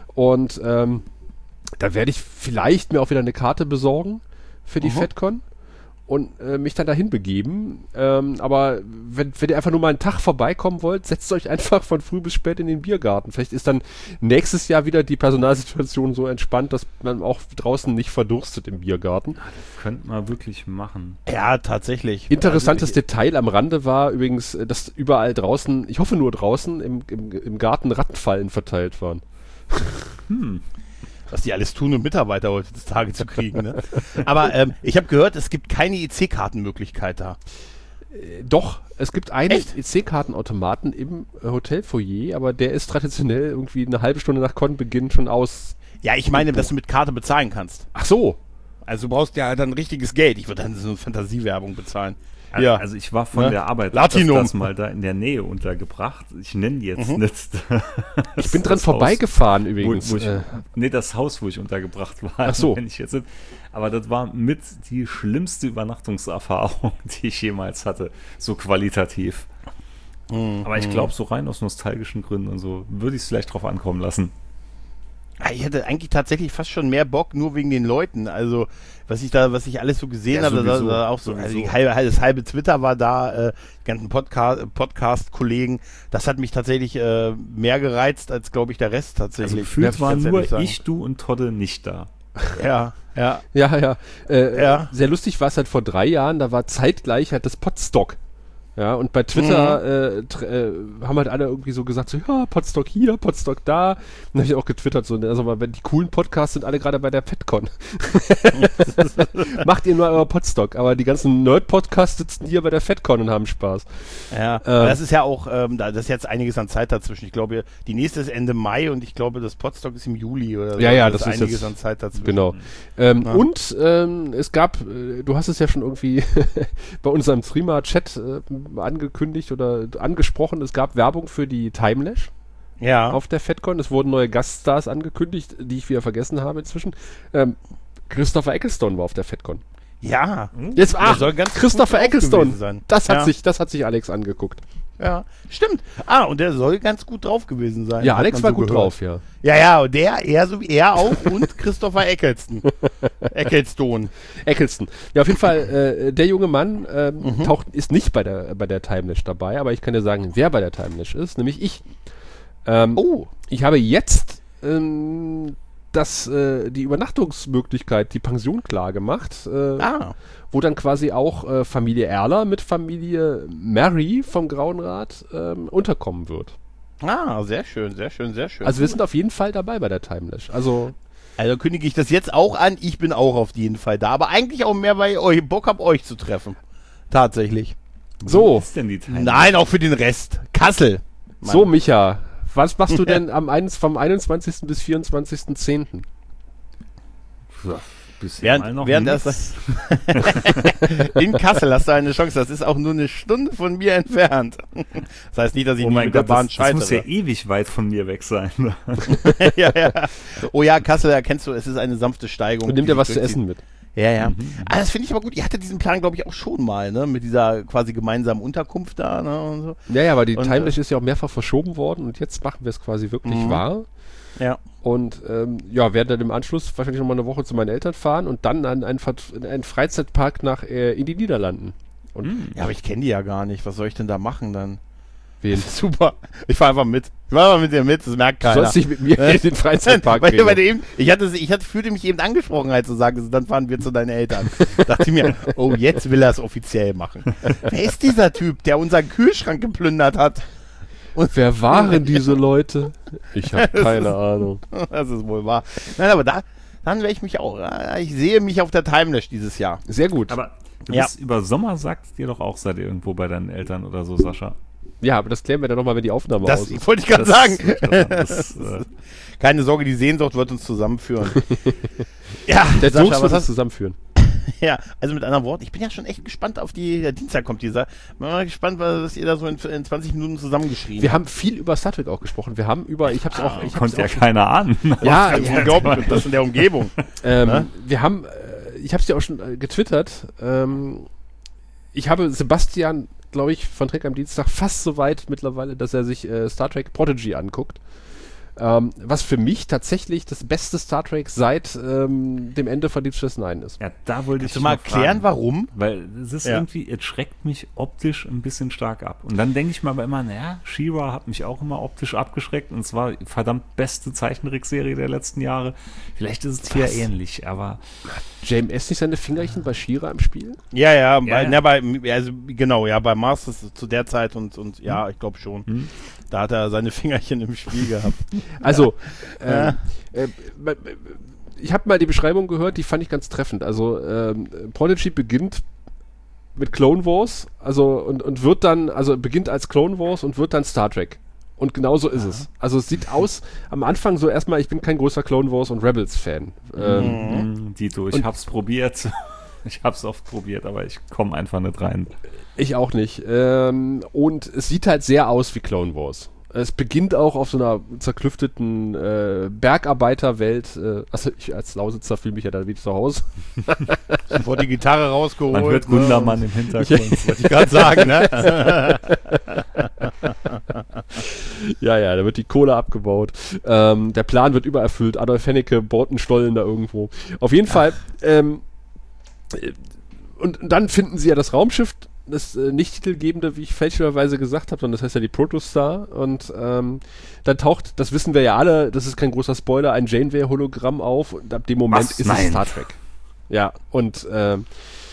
Und ähm, da werde ich vielleicht mir auch wieder eine Karte besorgen für die Mhm. FedCon und äh, mich dann dahin begeben. Ähm, aber wenn, wenn ihr einfach nur mal einen Tag vorbeikommen wollt, setzt euch einfach von früh bis spät in den Biergarten. Vielleicht ist dann nächstes Jahr wieder die Personalsituation so entspannt, dass man auch draußen nicht verdurstet im Biergarten. Könnte man wirklich machen. Ja, tatsächlich. Interessantes Also, Detail am Rande war übrigens, äh, dass überall draußen, ich hoffe nur draußen, im, im, im Garten Rattenfallen verteilt waren. was die alles tun, um Mitarbeiter heutzutage zu kriegen. Ne? Aber ähm, ich habe gehört, es gibt keine E C-Kartenmöglichkeit da. Äh, doch, es gibt einen Echt? E C-Kartenautomaten im äh, Hotelfoyer, aber der ist traditionell irgendwie eine halbe Stunde nach Konbeginn schon aus. Ja, ich meine, dass du mit Karte bezahlen kannst. Ach so. Also du brauchst ja dann richtiges Geld. Ich würde dann so eine Fantasiewerbung bezahlen. Also, Ja. also ich war von Ne? der Arbeit Latinum. öfters mal da in der Nähe untergebracht. Ich nenne jetzt Mhm. nicht. Ich bin dran das vorbeigefahren Haus, übrigens. Wo, wo ich, äh, nee, das Haus, wo ich untergebracht war. Ach so. Wenn ich jetzt, aber das war mit die schlimmste Übernachtungserfahrung, die ich jemals hatte. So qualitativ. Mhm. Aber ich glaube, so rein aus nostalgischen Gründen und so würde ich es vielleicht drauf ankommen lassen. Ich hätte eigentlich tatsächlich fast schon mehr Bock, nur wegen den Leuten. Also, was ich da, was ich alles so gesehen Ja, habe, da, sowieso, da auch so, also sowieso. die halbe, das halbe Twitter war da, äh, die ganzen Podcast, Podcast-Kollegen, das hat mich tatsächlich äh, mehr gereizt als, glaube ich, der Rest Also tatsächlich. gefühlt Muss waren ganz nur ehrlich sagen. ich, du und Todde nicht da. Ja, ja. ja, ja. Äh, Ja. Sehr lustig war es halt vor drei Jahren, da war zeitgleich halt das Podstock. Ja, und bei Twitter äh, tr- äh, haben halt alle irgendwie so gesagt, so, ja, Podstock hier, Podstock da. Und dann habe ich auch getwittert, so, also mal, wenn die coolen Podcasts sind alle gerade bei der FedCon. Macht ihr nur euer Podstock, aber die ganzen Nerd-Podcasts sitzen hier bei der FedCon und haben Spaß. Ja, Ähm. das ist ja auch, ähm, da, das ist jetzt einiges an Zeit dazwischen. Ich glaube, die nächste ist Ende Mai und ich glaube, das Podstock ist im Juli oder so. Ja, ja, das das ist einiges jetzt- an Zeit dazwischen. Genau. Ähm, Ja. Und ähm, es gab, äh, du hast es ja schon irgendwie bei unserem Streamer-Chat äh, angekündigt oder angesprochen, es gab Werbung für die Timelash Ja. auf der FedCon. Es wurden neue Gaststars angekündigt, die ich wieder vergessen habe inzwischen. Ähm, Christopher Ecclestone war auf der FedCon. Ja. Jetzt, Der ach, soll ganz Christopher gut drauf Ecclestone. gewesen sein. Das hat Ja. sich, das hat sich Alex angeguckt. Ja, stimmt. Ah, und der soll ganz gut drauf gewesen sein. Ja, hat Alex man war so gut gehört. drauf, ja. Ja, ja, und der, er, so, er auch und Christopher Eccleston. Ecclestone. Eccleston. Ja, auf jeden Fall, äh, der junge Mann ähm, Mhm. taucht, ist nicht bei der, bei der Timelash dabei, aber ich kann dir sagen, wer bei der Timelash ist, nämlich ich. Ähm, Oh. Ich habe jetzt ähm, das, äh, die Übernachtungsmöglichkeit, die Pension klar gemacht, äh, Ah. wo dann quasi auch äh, Familie Erler mit Familie Mary vom Grauen Rat ähm, unterkommen wird. Ah, sehr schön, sehr schön, sehr schön. Also wir sind auf jeden Fall dabei bei der Timelash. Also Also kündige ich das jetzt auch an. Ich bin auch auf jeden Fall da. Aber eigentlich auch mehr, weil ich euch Bock habe, euch zu treffen. Tatsächlich. so, Wo ist denn die Teilnahme? Nein, auch für den Rest. Kassel. Mann. so Micha, was machst du denn am eins, vom einundzwanzigsten bis vierundzwanzigsten zehnten? Ja, bisher Während, mal noch während nix. das in Kassel hast du eine Chance. Das ist auch nur eine Stunde von mir entfernt. Das heißt nicht, dass ich Oh nie mein mit der Gott, Bahn das, das muss ja scheitere. ewig weit von mir weg sein. ja, ja. Oh ja, Kassel, da kennst du, es ist eine sanfte Steigung. Und nimm die dir was sich zu durchzieht. essen mit. Ja, ja. Ah, das finde ich aber gut. Ihr hattet diesen Plan, glaube ich, auch schon mal, ne? Mit dieser quasi gemeinsamen Unterkunft da, ne? Und so. Ja, ja, aber die Und, Timelash ist ja auch mehrfach verschoben worden und jetzt machen wir es quasi wirklich Mhm. wahr. Ja. Und ähm, ja, werden dann im Anschluss wahrscheinlich nochmal eine Woche zu meinen Eltern fahren und dann an einen, Vert- in einen Freizeitpark nach äh, in die Niederlanden. Und Ja, aber ich kenne die ja gar nicht. Was soll ich denn da machen dann? wen? Super. Ich fahre einfach mit. Ich fahre einfach mit dir mit, das merkt Du keiner. sollst dich mit mir in den Freizeitpark weil, bringen. weil eben, ich, hatte, ich hatte, fühlte mich eben angesprochen, halt zu sagen, also, dann fahren wir zu deinen Eltern. Dachte ich mir, oh, jetzt will er es offiziell machen. Wer ist dieser Typ, der unseren Kühlschrank geplündert hat? Und Wer waren diese Leute? Ich habe keine Ahnung. das ist wohl wahr. Nein, aber da, dann werde ich mich auch, äh, ich sehe mich auf der Timelash dieses Jahr. Sehr gut. Aber du Ja. bist über Sommer, sagt dir doch auch, seid ihr irgendwo bei deinen Eltern oder so, Sascha. Ja, aber das klären wir dann nochmal, wenn die Aufnahme Das aus ist. wollte ich gerade Das- sagen. das- das, äh, Keine Sorge, die Sehnsucht wird uns zusammenführen. ja, Der Sascha, Jungs was wird uns hast, zusammenführen. ja, also mit anderen Worten, ich bin ja schon echt gespannt auf die, der Dienstag kommt dieser. Bin mal gespannt, was ihr da so in, in zwanzig Minuten zusammengeschrien Wir haben viel über Star Trek auch gesprochen. Wir haben über, ich hab's auch, ich hab's konnte ja auch keiner ahnen. ja, habt. ja, Unglaublich, das in der Umgebung. Ähm, Ne? Wir haben, äh, ich habe es ja auch schon äh, getwittert, ähm, ich habe Sebastian, glaube ich, von Trek am Dienstag fast so weit mittlerweile, dass er sich äh, Star Trek Prodigy anguckt. Ähm, was für mich tatsächlich das beste Star Trek seit ähm, dem Ende von Deep Space Nine ist. Ja, da wollte Kannst ich du mal noch erklären, fragen, warum? Weil es ist Ja. irgendwie, es schreckt mich optisch ein bisschen stark ab. Und dann denke ich mir aber immer, naja, She-Ra hat mich auch immer optisch abgeschreckt und zwar verdammt beste Zeichentrickserie der letzten Jahre. Vielleicht ist es hier Was? ähnlich, aber J M S nicht seine Fingerchen bei She-Ra im Spiel? Ja, ja, bei, ja. Na, bei, also, genau, ja, bei Masters zu der Zeit und, und ja, ich glaube schon. Hm. Da hat er seine Fingerchen im Spiel gehabt. Also, äh, äh, ich habe mal die Beschreibung gehört, die fand ich ganz treffend. Also, ähm, Prodigy beginnt mit Clone Wars, also und, und wird dann, also beginnt als Clone Wars und wird dann Star Trek. Und genau so ist ja. es. Also es sieht aus, am Anfang so erstmal, ich bin kein großer Clone Wars und Rebels-Fan. Ähm, mhm. Dito, ich hab's probiert. Ich hab's oft probiert, aber ich komme einfach nicht rein. Ich auch nicht. Ähm, und es sieht halt sehr aus wie Clone Wars. Es beginnt auch auf so einer zerklüfteten äh, Bergarbeiterwelt. Äh, also ich als Lausitzer fühle mich ja da wie zu Hause. Sofort die Gitarre rausgeholt. Man hört Gundermann im Hintergrund. Wollte ich gerade sagen, ne? Ja, ja, da wird die Kohle abgebaut. Ähm, der Plan wird übererfüllt. Adolf Hennecke baut einen Stollen da irgendwo. Auf jeden Fall. Ähm, und dann finden sie ja das Raumschiff, das äh, nicht titelgebende, wie ich fälschlicherweise gesagt habe, sondern das heißt ja die Protostar. Und ähm, dann taucht, das wissen wir ja alle, das ist kein großer Spoiler, ein Janeway-Hologramm auf. Und ab dem Moment Was? ist Nein. es Star Trek. Ja, und, ähm,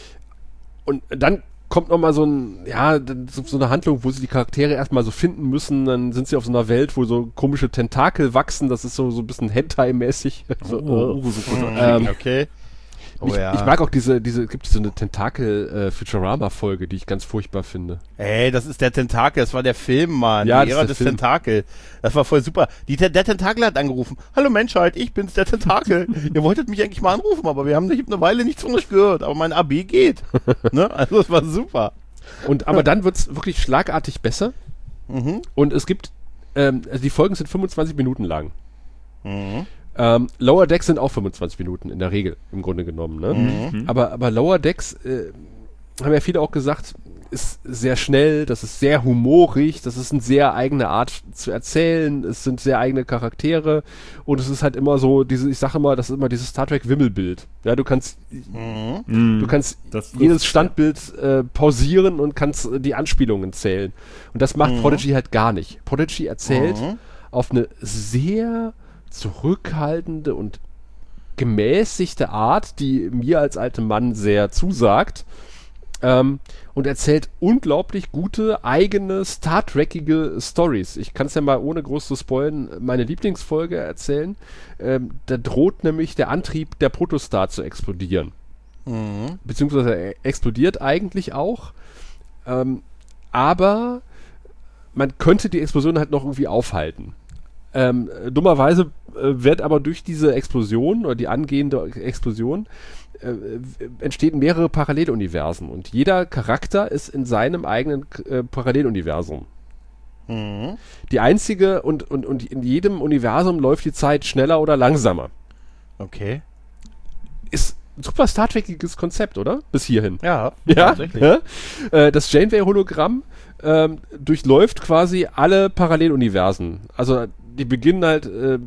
und dann kommt nochmal so ein, ja, so, so eine Handlung, wo sie die Charaktere erstmal so finden müssen. Dann sind sie auf so einer Welt, wo so komische Tentakel wachsen. Das ist so, so ein bisschen Hentai-mäßig. So, Oh, oh, so gut. ähm, Okay. Oh, ich, ja. ich mag auch diese, diese, gibt es so eine Tentakel-Futurama-Folge, die ich ganz furchtbar finde. Ey, das ist der Tentakel, das war der Film, Mann. Ja, die das Ära ist der des Film. Tentakel. Das war voll super. Die, der Tentakel hat angerufen. Hallo Menschheit, ich bin's, der Tentakel. Ihr wolltet mich eigentlich mal anrufen, aber wir haben nicht, eine Weile nichts von euch gehört. Aber mein A B geht. Ne? Also das war super. Und, aber dann wird's wirklich schlagartig besser. Mhm. Und es gibt, ähm, also die Folgen sind fünfundzwanzig Minuten lang. Mhm. Ähm, Lower Decks sind auch fünfundzwanzig Minuten in der Regel, im Grunde genommen. Ne? Mhm. Aber, aber Lower Decks, äh, haben ja viele auch gesagt, ist sehr schnell, das ist sehr humorig, das ist eine sehr eigene Art zu erzählen, es sind sehr eigene Charaktere und es ist halt immer so, diese, ich sage immer, das ist immer dieses Star Trek Wimmelbild. Ja, du kannst, Mhm. du kannst Das trifft, jedes Standbild äh, pausieren und kannst äh, die Anspielungen zählen. Und das macht Mhm. Prodigy halt gar nicht. Prodigy erzählt Mhm. auf eine sehr zurückhaltende und gemäßigte Art, die mir als altem Mann sehr zusagt, ähm, und erzählt unglaublich gute, eigene, Star Trekige Stories. Ich kann es ja mal ohne groß zu spoilen, meine Lieblingsfolge erzählen. Ähm, da droht nämlich der Antrieb der Protostar zu explodieren. Mhm. Beziehungsweise er explodiert eigentlich auch, ähm, aber man könnte die Explosion halt noch irgendwie aufhalten. Ähm, dummerweise äh, wird aber durch diese Explosion oder die angehende Explosion äh, entstehen mehrere Paralleluniversen und jeder Charakter ist in seinem eigenen äh, Paralleluniversum. Mhm. Die einzige und, und, und in jedem Universum läuft die Zeit schneller oder langsamer. Okay. Ist ein super Star Trekiges Konzept, oder? Bis hierhin. Ja, Ja, tatsächlich. ja? Äh, das Janeway-Hologramm ähm, durchläuft quasi alle Paralleluniversen. Also die beginnen halt, äh,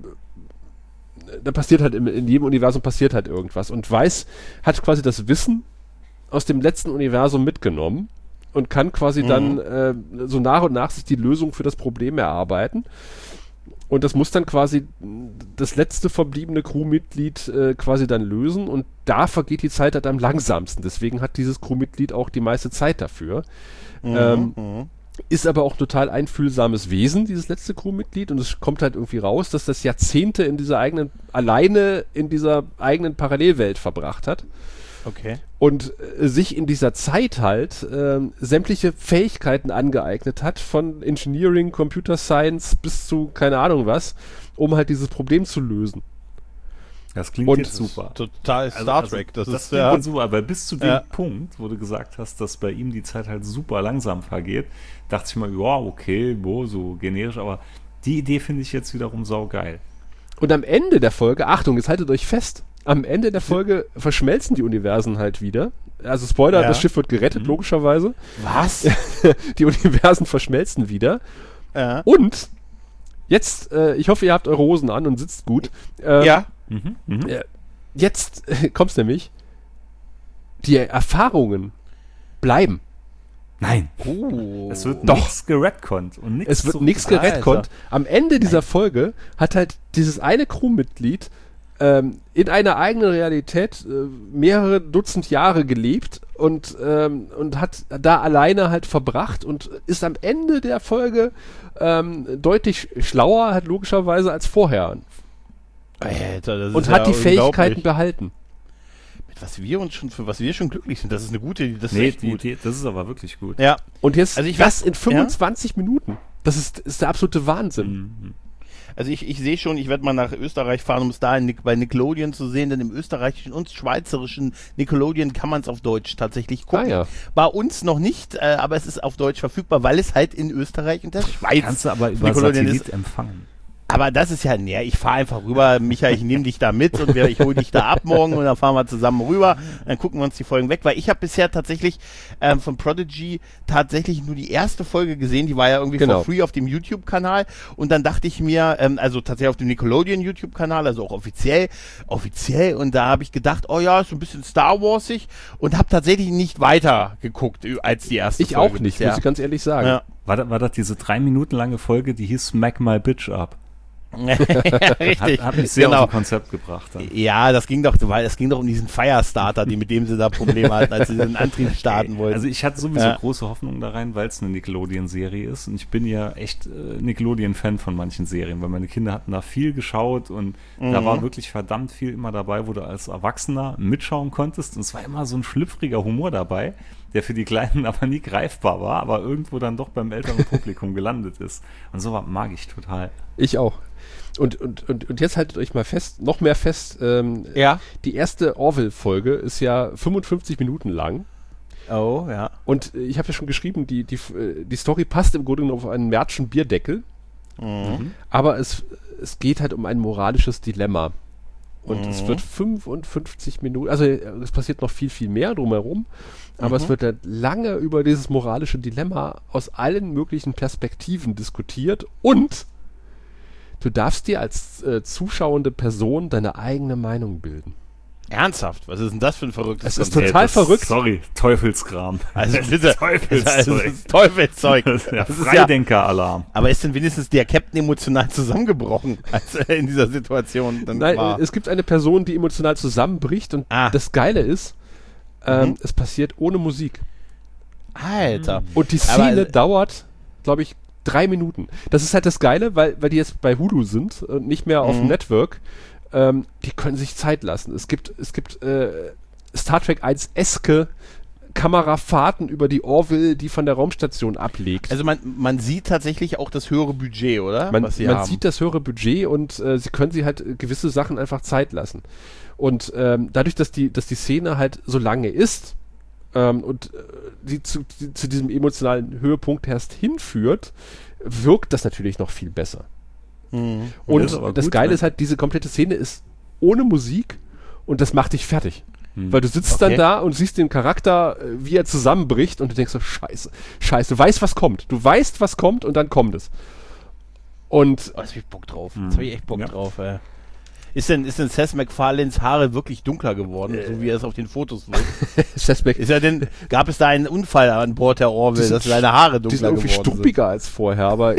da passiert halt, in, in jedem Universum passiert halt irgendwas. Und Weiß hat quasi das Wissen aus dem letzten Universum mitgenommen und kann quasi Mhm. dann äh, so nach und nach sich die Lösung für das Problem erarbeiten. Und das muss dann quasi das letzte verbliebene Crewmitglied äh, quasi dann lösen und da vergeht die Zeit halt am langsamsten. Deswegen hat dieses Crewmitglied auch die meiste Zeit dafür. Mhm. Ähm, Mhm. Ist aber auch total einfühlsames Wesen, dieses letzte Crewmitglied. Und es kommt halt irgendwie raus, dass das Jahrzehnte in dieser eigenen, alleine in dieser eigenen Parallelwelt verbracht hat. Okay. Und äh, sich in dieser Zeit halt ähm, sämtliche Fähigkeiten angeeignet hat, von Engineering, Computer Science bis zu keine Ahnung was, um halt dieses Problem zu lösen. Das klingt Und jetzt super. Total Star Also- also Trek. Das, das ist klingt ja. jetzt super, aber bis zu dem Ja. Punkt, wo du gesagt hast, dass bei ihm die Zeit halt super langsam vergeht, dachte ich mal, ja, okay, wo, so generisch, aber die Idee finde ich jetzt wiederum saugeil. Und am Ende der Folge, Achtung, jetzt haltet euch fest, am Ende der Folge verschmelzen die Universen halt wieder. Also Spoiler, Ja. das Schiff wird gerettet, Mhm. logischerweise. Was? Die Universen verschmelzen wieder. Ja. Und jetzt, äh, ich hoffe, ihr habt eure Hosen an und sitzt gut. Ähm, Ja. Mhm, mhm. Ja. Jetzt äh, kommt's nämlich. Die Erfahrungen bleiben. Nein, Oh. es wird Doch. nichts geredconnt und nichts Es wird zurück- nichts Alter. geredconnt. Am Ende dieser Folge hat halt dieses eine Crewmitglied ähm, in einer eigenen Realität äh, mehrere Dutzend Jahre gelebt und, ähm, und hat da alleine halt verbracht und ist am Ende der Folge ähm, deutlich schlauer, halt logischerweise, als vorher. Alter, das Und ist hat ja die Fähigkeiten unglaublich. behalten. Mit was wir uns schon, für was wir schon glücklich sind, das ist eine gute, das ist Nee, echt die, gut. die, das ist aber wirklich gut. Ja, Und jetzt Also ich das weiß- in fünfundzwanzig Minuten. Das ist, ist der absolute Wahnsinn. Mhm. also ich, ich sehe schon, ich werde mal nach Österreich fahren, um es da in, Nic- bei Nickelodeon zu sehen, denn im österreichischen und schweizerischen Nickelodeon kann man es auf Deutsch tatsächlich gucken. Ah, ja. Bei uns noch nicht, äh, aber es ist auf Deutsch verfügbar, weil es halt in Österreich und der Schweiz Kannst du aber über Nickelodeon Satellit ist. empfangen. Aber das ist ja, nee, ich fahre einfach rüber, Micha, ich nehme dich da mit und wir, ich hole dich da ab morgen und dann fahren wir zusammen rüber, dann gucken wir uns die Folgen weg, weil ich habe bisher tatsächlich ähm, von Prodigy tatsächlich nur die erste Folge gesehen, die war ja irgendwie Genau. for free auf dem YouTube-Kanal und dann dachte ich mir, ähm, also tatsächlich auf dem Nickelodeon YouTube-Kanal, also auch offiziell, offiziell und da habe ich gedacht, oh ja, ist so ein bisschen Star Warsig und habe tatsächlich nicht weiter geguckt ü- als die erste Ich Folge auch nicht, bisher. muss ich ganz ehrlich sagen. Ja. War, da, war das diese drei Minuten lange Folge, die hieß Smack My Bitch Up? Richtig. Hat, hat mich sehr Genau. aus dem Konzept gebracht. Dann. Ja, das ging doch, weil es ging doch um diesen Firestarter, die, mit dem sie da Probleme hatten, als sie den Antrieb starten wollten. Also ich hatte sowieso Ja. große Hoffnung da rein, weil es eine Nickelodeon-Serie ist und ich bin ja echt äh, Nickelodeon-Fan von manchen Serien, weil meine Kinder hatten da viel geschaut und Mhm. da war wirklich verdammt viel immer dabei, wo du als Erwachsener mitschauen konntest und es war immer so ein schlüpfriger Humor dabei, der für die Kleinen aber nie greifbar war, aber irgendwo dann doch beim älteren Publikum gelandet ist. Und so mag ich total. Ich auch. Und, und, und, und jetzt haltet euch mal fest, noch mehr fest, ähm, Ja. die erste Orville-Folge ist ja fünfundfünfzig Minuten lang. Oh, ja. Und äh, ich habe ja schon geschrieben, die, die, äh, die Story passt im Grunde genommen auf einen Märtschen Bierdeckel. Mhm. Aber es, es geht halt um ein moralisches Dilemma. Und Mhm. es wird fünfundfünfzig Minuten, also äh, es passiert noch viel, viel mehr drumherum, aber Mhm. es wird halt lange über dieses moralische Dilemma aus allen möglichen Perspektiven diskutiert und du darfst dir als äh, zuschauende Person deine eigene Meinung bilden. Ernsthaft? Was ist denn das für ein verrücktes Es ist Konzept? total das, verrückt. Sorry, Teufelskram. Also bitte. Teufelszeug. Also, das ist Teufelszeug. Das ist ja Das ist ja, Freidenker-Alarm. aber ist denn wenigstens der Captain emotional zusammengebrochen, als er in dieser Situation dann Nein, war? äh, es gibt eine Person, die emotional zusammenbricht und Ah. das Geile ist, ähm, Mhm. es passiert ohne Musik. Alter. Und die Aber- Szene dauert, glaube ich, drei Minuten. Das ist halt das Geile, weil, weil die jetzt bei Hulu sind und nicht mehr auf dem Mhm. Network. Ähm, die können sich Zeit lassen. Es gibt, es gibt äh, Star Trek eins-eske Kamerafahrten über die Orville, die von der Raumstation ablegt. Also man, man sieht tatsächlich auch das höhere Budget, oder? man Was sie man haben. sieht das höhere Budget und äh, sie können sich halt äh, gewisse Sachen einfach Zeit lassen. Und ähm, dadurch, dass die, dass die Szene halt so lange ist ähm, und äh, die zu, die, zu diesem emotionalen Höhepunkt erst hinführt, wirkt das natürlich noch viel besser. Mhm. Und Das ist aber das gut, Geile ne? ist halt, diese komplette Szene ist ohne Musik und das macht dich fertig. Hm. Weil du sitzt Okay. dann da und siehst den Charakter, äh, wie er zusammenbricht und du denkst so, scheiße, scheiße, du weißt, was kommt. Du weißt, was kommt und dann kommt es. Und Oh, jetzt hab ich Bock drauf. Mhm. Jetzt hab ich echt Bock Ja. drauf, ey. Ist denn, ist denn Seth MacFarlanes Haare wirklich dunkler geworden, Äh. so wie er es auf den Fotos wirkt? Seth Ist er denn, gab es da einen Unfall an Bord der Orville, Die sind dass seine Haare die sind dunkler irgendwie geworden sind? struppiger als vorher, aber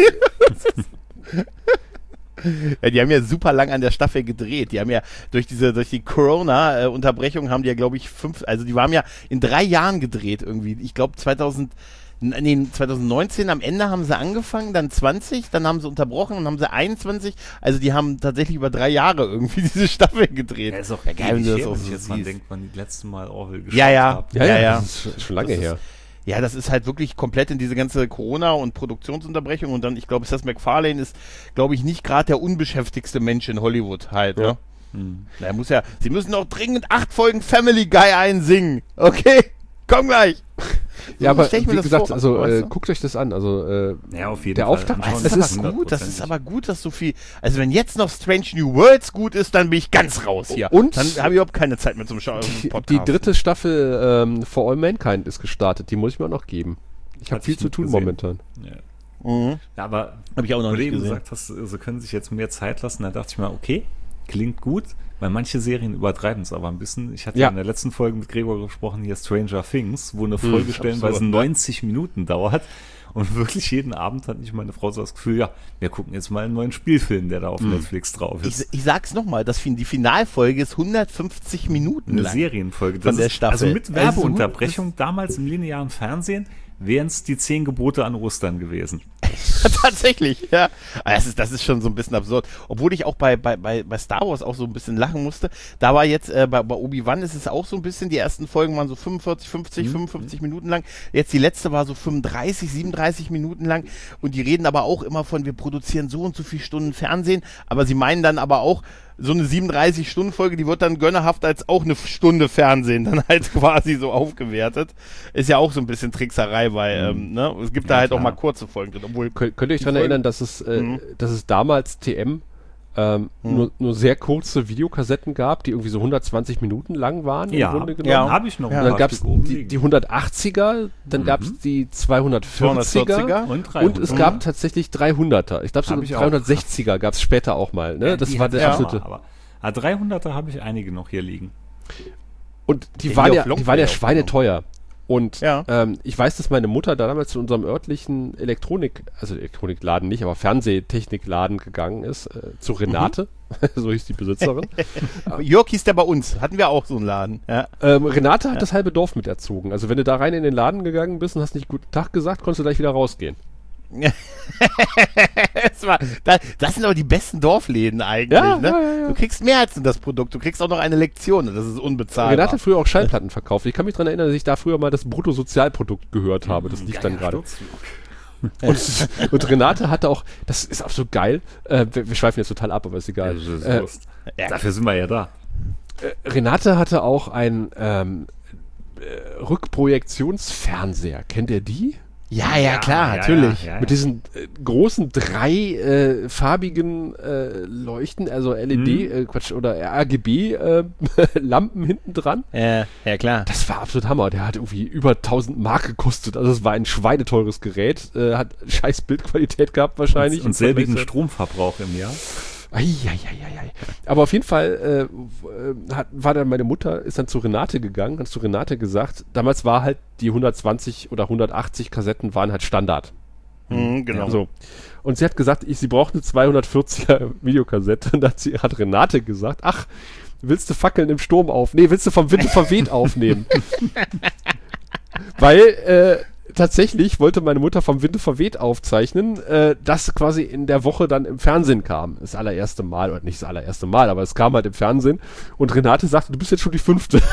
Ja, die haben ja super lang an der Staffel gedreht. Die haben ja durch diese, durch die Corona-Unterbrechung haben die ja, glaube ich, fünf, also die haben ja in drei Jahren gedreht irgendwie. Ich glaube zweitausend, nee, zwanzig neunzehn am Ende haben sie angefangen, dann zwanzig, dann haben sie unterbrochen und haben sie einundzwanzig. Also die haben tatsächlich über drei Jahre irgendwie diese Staffel gedreht. Ja, ist auch Ja, geil, wenn du das her, auch wenn so ich jetzt mal siehst. denkt, wann die letzte Mal Orville geschaut Ja, ja. hab. ja, ja, Ja, ja. das ist schon lange Das ist- her. Ja, das ist halt wirklich komplett in diese ganze Corona- und Produktionsunterbrechung und dann, ich glaube, Seth MacFarlane ist, glaube ich, nicht gerade der unbeschäftigste Mensch in Hollywood halt, Ja. ne? Hm. Na, er muss ja, sie müssen doch dringend acht Folgen Family Guy einsingen. Okay, komm gleich. So, Ja, aber stell ich mir wie das gesagt, vor, also weißt äh, du? guckt euch das an. Also äh, Ja, auf jeden Der Fall. Auftakt- Anschauen Das Es ist ist aber gut, das ist hundertprozentig. aber gut, dass so viel, also wenn jetzt noch Strange New Worlds gut ist, dann bin ich ganz raus hier. Und- dann habe ich überhaupt keine Zeit mehr zum Schauen. die, die dritte Staffel ähm, For All Mankind ist gestartet. Die muss ich mir auch noch geben. Ich habe Hat viel ich zu nicht tun gesehen. momentan. Ja. Mhm. Ja, aber Habe ich auch noch wo du nicht eben gesehen. gesagt hast, sie können sich jetzt mehr Zeit lassen, da dachte ich mir, okay, klingt gut, weil manche Serien übertreiben es aber ein bisschen. Ich hatte ja. Ja. in der letzten Folge mit Gregor gesprochen, hier Stranger Things, wo eine Hm, Folge stellenweise absurd, ne? neunzig Minuten dauert Und wirklich jeden Abend hatte ich meine Frau so das Gefühl, ja, wir gucken jetzt mal einen neuen Spielfilm, der da auf mhm. Netflix drauf ist. Ich, ich sag's nochmal, die Finalfolge ist hundertfünfzig Minuten Eine lang. Serienfolge. Das von der ist, Staffel. Also mit Werbeunterbrechung, also, damals im linearen Fernsehen, wären es die zehn Gebote an Ostern gewesen. Tatsächlich, ja. Das ist, das ist schon so ein bisschen absurd. Obwohl ich auch bei, bei, bei, bei Star Wars auch so ein bisschen lachen musste. Da war jetzt, äh, bei, bei Obi-Wan ist es auch so ein bisschen, die ersten Folgen waren so fünfundvierzig, fünfzig, mhm. fünfundfünfzig Minuten lang. Jetzt die letzte war so fünfunddreißig, siebenunddreißig Minuten lang. Und die reden aber auch immer von, wir produzieren so und so viele Stunden Fernsehen. Aber sie meinen dann aber auch, so eine siebenunddreißig-Stunden-Folge, die wird dann gönnerhaft als auch eine Stunde Fernsehen dann halt quasi so aufgewertet. Ist ja auch so ein bisschen Trickserei, weil mhm. ähm, ne? es gibt ja, da halt klar. auch mal kurze Folgen drin. Obwohl Kön könnt ihr euch daran erinnern, dass es, äh, mhm. dass es damals T M ähm, mhm. nur, nur sehr kurze Videokassetten gab, die irgendwie so hundertzwanzig Minuten lang waren ja. im Grunde genommen. Ja, habe ich noch. Ja. Dann gab es die, die hundertachtziger, dann mhm. gab es die zweihundertvierziger und, und es gab tatsächlich dreihunderter. Ich glaube, so dreihundertsechziger gab es später auch mal. Ne? Ja, das war der absolute. Aber, aber dreihunderter habe ich einige noch hier liegen. Und die, die waren ja, die waren ja schweineteuer. Und ja. ähm, ich weiß, dass meine Mutter da damals zu unserem örtlichen Elektronik, also Elektronikladen nicht, aber Fernsehtechnikladen gegangen ist, äh, zu Renate, mhm. so hieß die Besitzerin. Jörg hieß der bei uns, hatten wir auch so einen Laden. Ja. Ähm, Renate hat ja. das halbe Dorf miterzogen. Also wenn du da rein in den Laden gegangen bist und hast nicht guten Tag gesagt, konntest du gleich wieder rausgehen. das, war, das, das sind aber die besten Dorfläden eigentlich. Ja, ne? ja, ja, ja. Du kriegst mehr als das Produkt, du kriegst auch noch eine Lektion und das ist unbezahlbar. Renate hat früher auch Schallplatten verkauft. Ich kann mich daran erinnern, dass ich da früher mal das Bruttosozialprodukt gehört habe. Das lief dann gerade. Und, und Renate hatte auch, das ist auch so geil, äh, wir, wir schweifen jetzt total ab, aber ist egal. Ja, äh, ja. Dafür sind wir ja da. Äh, Renate hatte auch ein ähm, äh, Rückprojektionsfernseher. Kennt ihr die? Ja, ja, klar, ja, natürlich. Ja, ja, ja. Mit diesen äh, großen drei äh, farbigen äh, Leuchten, also L E D, hm. äh, Quatsch, oder R G B-Lampen äh, hinten dran. Ja, ja, klar. Das war absolut Hammer. Der hat irgendwie über tausend Mark gekostet. Also es war ein schweineteures Gerät. Äh, hat scheiß Bildqualität gehabt wahrscheinlich. Und, und selbigen Stromverbrauch im Jahr. Eieieiei. Aber auf jeden Fall äh, hat, war dann meine Mutter, ist dann zu Renate gegangen, hat zu Renate gesagt, damals war halt die hundertzwanzig oder hundertachtzig Kassetten waren halt Standard. Mhm, genau. So. Und sie hat gesagt, ich, sie braucht eine zweihundertvierziger Videokassette. Und hat, sie, hat Renate gesagt, ach, willst du Fackeln im Sturm aufnehmen? Nee, willst du vom Wind verweht aufnehmen? Weil, äh, tatsächlich wollte meine Mutter vom Winde verweht aufzeichnen, äh, das quasi in der Woche dann im Fernsehen kam. Das allererste Mal, oder nicht das allererste Mal, aber es kam halt im Fernsehen. Und Renate sagte, du bist jetzt schon die fünfte.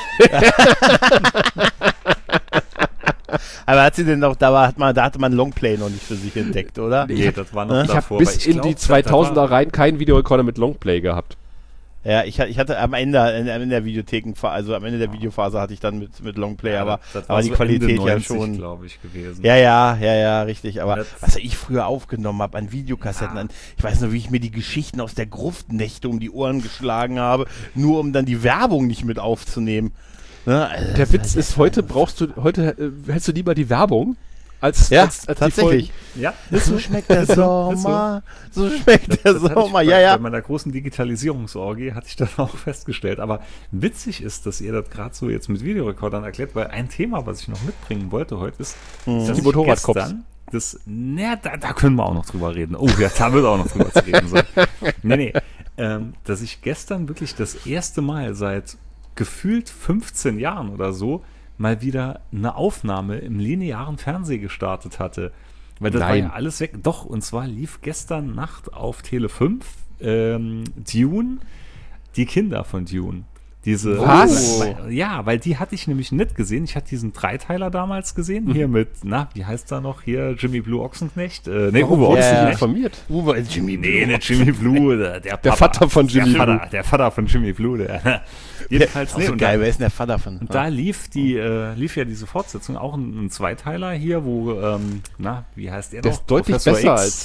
Aber hat sie denn noch, da, war, hat man, da hatte man Longplay noch nicht für sich entdeckt, oder? Nee, das war noch ich davor. Ich habe bis in glaub, die zweitausender rein keinen Videorekorder mit Longplay gehabt. Ja, ich, ich hatte am Ende, in, in der Videotheken, also am Ende der Videophase hatte ich dann mit, mit Longplay, ja, aber, aber die so Qualität Ende neunzig, ja schon. glaube ich, gewesen. Ja, ja, ja, ja, richtig. Aber das was ich früher aufgenommen habe an Videokassetten, ja. an, ich weiß noch, wie ich mir die Geschichten aus der Gruftnächte um die Ohren geschlagen habe, nur um dann die Werbung nicht mit aufzunehmen. Ne? Also, der Witz ist, heute brauchst du, heute äh, hältst du lieber die Werbung. Als, ja, als, als tatsächlich. Ja. So schmeckt der Sommer. So schmeckt das, der das Sommer. Ich ja, bei, ja. Bei meiner großen Digitalisierungsorgie hatte ich das auch festgestellt. Aber witzig ist, dass ihr das gerade so jetzt mit Videorekordern erklärt, weil ein Thema, was ich noch mitbringen wollte heute, ist, mhm. dass die Motorradcops. Das, ne, da, da können wir auch noch drüber reden. Oh, ja, da wird auch noch drüber zu reden sein. Nee, nee. Ähm, dass ich gestern wirklich das erste Mal seit gefühlt fünfzehn Jahren oder so mal wieder eine Aufnahme im linearen Fernsehen gestartet hatte. Weil das Nein. war ja alles weg. Doch, und zwar lief gestern Nacht auf Tele fünf ähm, Dune, die Kinder von Dune. Diese, Was? Weil, ja, weil die hatte ich nämlich nicht gesehen. Ich hatte diesen Dreiteiler damals gesehen. Mhm. Hier mit, na, wie heißt er noch? Hier, Jimmy Blue Ochsenknecht. Äh, nee, Uwe Ochsenknecht. informiert. Uwe ist Jimmy Blue. Nee, nicht Jimmy Blue. Der, der, der Vater von Jimmy der Blue. Vater, der Vater von Jimmy Blue. Der, jedenfalls, nee, so geil, da, wer ist denn der Vater von? Und da lief die, äh, lief ja diese Fortsetzung, auch ein, ein Zweiteiler hier, wo, ähm, na, wie heißt der noch? Der ist deutlich Professor besser X. als... Äh,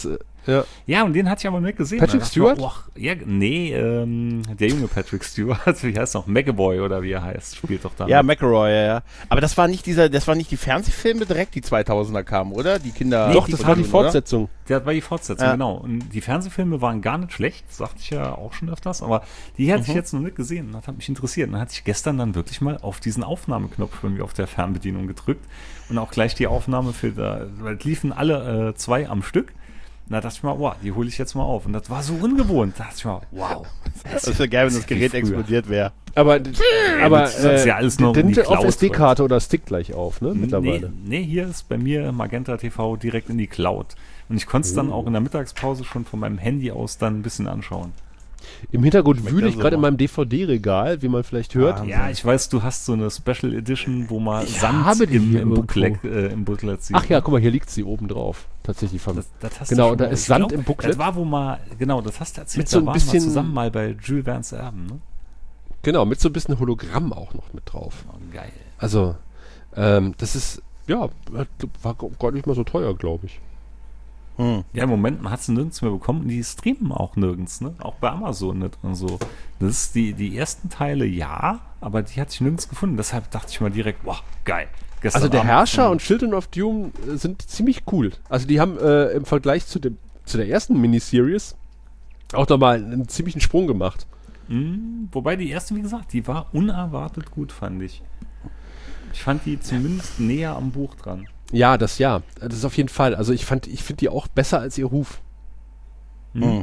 Ja. Ja, und den hatte ich aber nicht gesehen. Patrick Da dachte ich mir, Stewart? oh, ja, nee, ähm, der junge Patrick Stewart, wie heißt er noch? McAvoy oder wie er heißt, spielt doch da. Ja, mit. McElroy, ja, ja. Aber das war nicht dieser, das waren nicht die Fernsehfilme direkt, die zweitausender kamen, oder? Die Kinder. Nee, Doch, das war die oder? Fortsetzung. Das war die Fortsetzung, Ja. genau. Und die Fernsehfilme waren gar nicht schlecht, sagte ich ja auch schon öfters, aber die hatte ich jetzt noch nicht gesehen und das hat mich interessiert. Und dann hatte ich gestern dann wirklich mal auf diesen Aufnahmeknopf irgendwie auf der Fernbedienung gedrückt und auch gleich die Aufnahme für da, weil es liefen alle äh, zwei am Stück. Und da dachte ich mal, wow, die hole ich jetzt mal auf. Und das war so ungewohnt. Da dachte ich mal, wow. Das wäre geil, wenn das Gerät früher. explodiert wäre. Aber, aber das ist ja alles noch der in die nimmt auf Cloud S D-Karte oder Stick gleich auf, ne, mittlerweile. Nee, nee, hier ist bei mir Magenta T V direkt in die Cloud. Und ich konnte es dann auch in der Mittagspause schon von meinem Handy aus dann ein bisschen anschauen. Im Hintergrund Schmeckt wühle das ich gerade so? in meinem D V D-Regal, wie man vielleicht hört. Ah, Ja, ich weiß, du hast so eine Special Edition, wo man Ich Sand habe die im, hier im, irgendwo. Booklet, äh, im Booklet sieht. Ach ja, guck mal, hier liegt sie oben drauf. Tatsächlich vom. Das, das hast Genau, du schon da mal- ist ich Sand glaub, im Booklet. Das war, wo mal, genau, das hast du erzählt, Mit so da ein waren bisschen- wir zusammen mal bei Jules Verne's Erben, ne? Genau, mit so ein bisschen Hologramm auch noch mit drauf. Oh, geil. Also, ähm, das ist, ja, war gar nicht mal so teuer, glaube ich. Hm. Ja, im Moment, man hat sie nirgends mehr bekommen und die streamen auch nirgends, ne? Auch bei Amazon nicht und so. Das ist die, die ersten Teile, ja, aber die hatte ich nirgends gefunden. Deshalb dachte ich mal direkt, wow, geil. Gestern Also der Abend- Herrscher und Children of Doom äh, sind ziemlich cool. Also die haben äh, im Vergleich zu, dem, zu der ersten Miniseries auch nochmal einen ziemlichen Sprung gemacht. Mhm, wobei die erste, wie gesagt, die war unerwartet gut, fand ich. Ich fand die zumindest näher am Buch dran. Ja, das ja. Das ist auf jeden Fall. Also ich fand, ich finde die auch besser als ihr Ruf. Hm.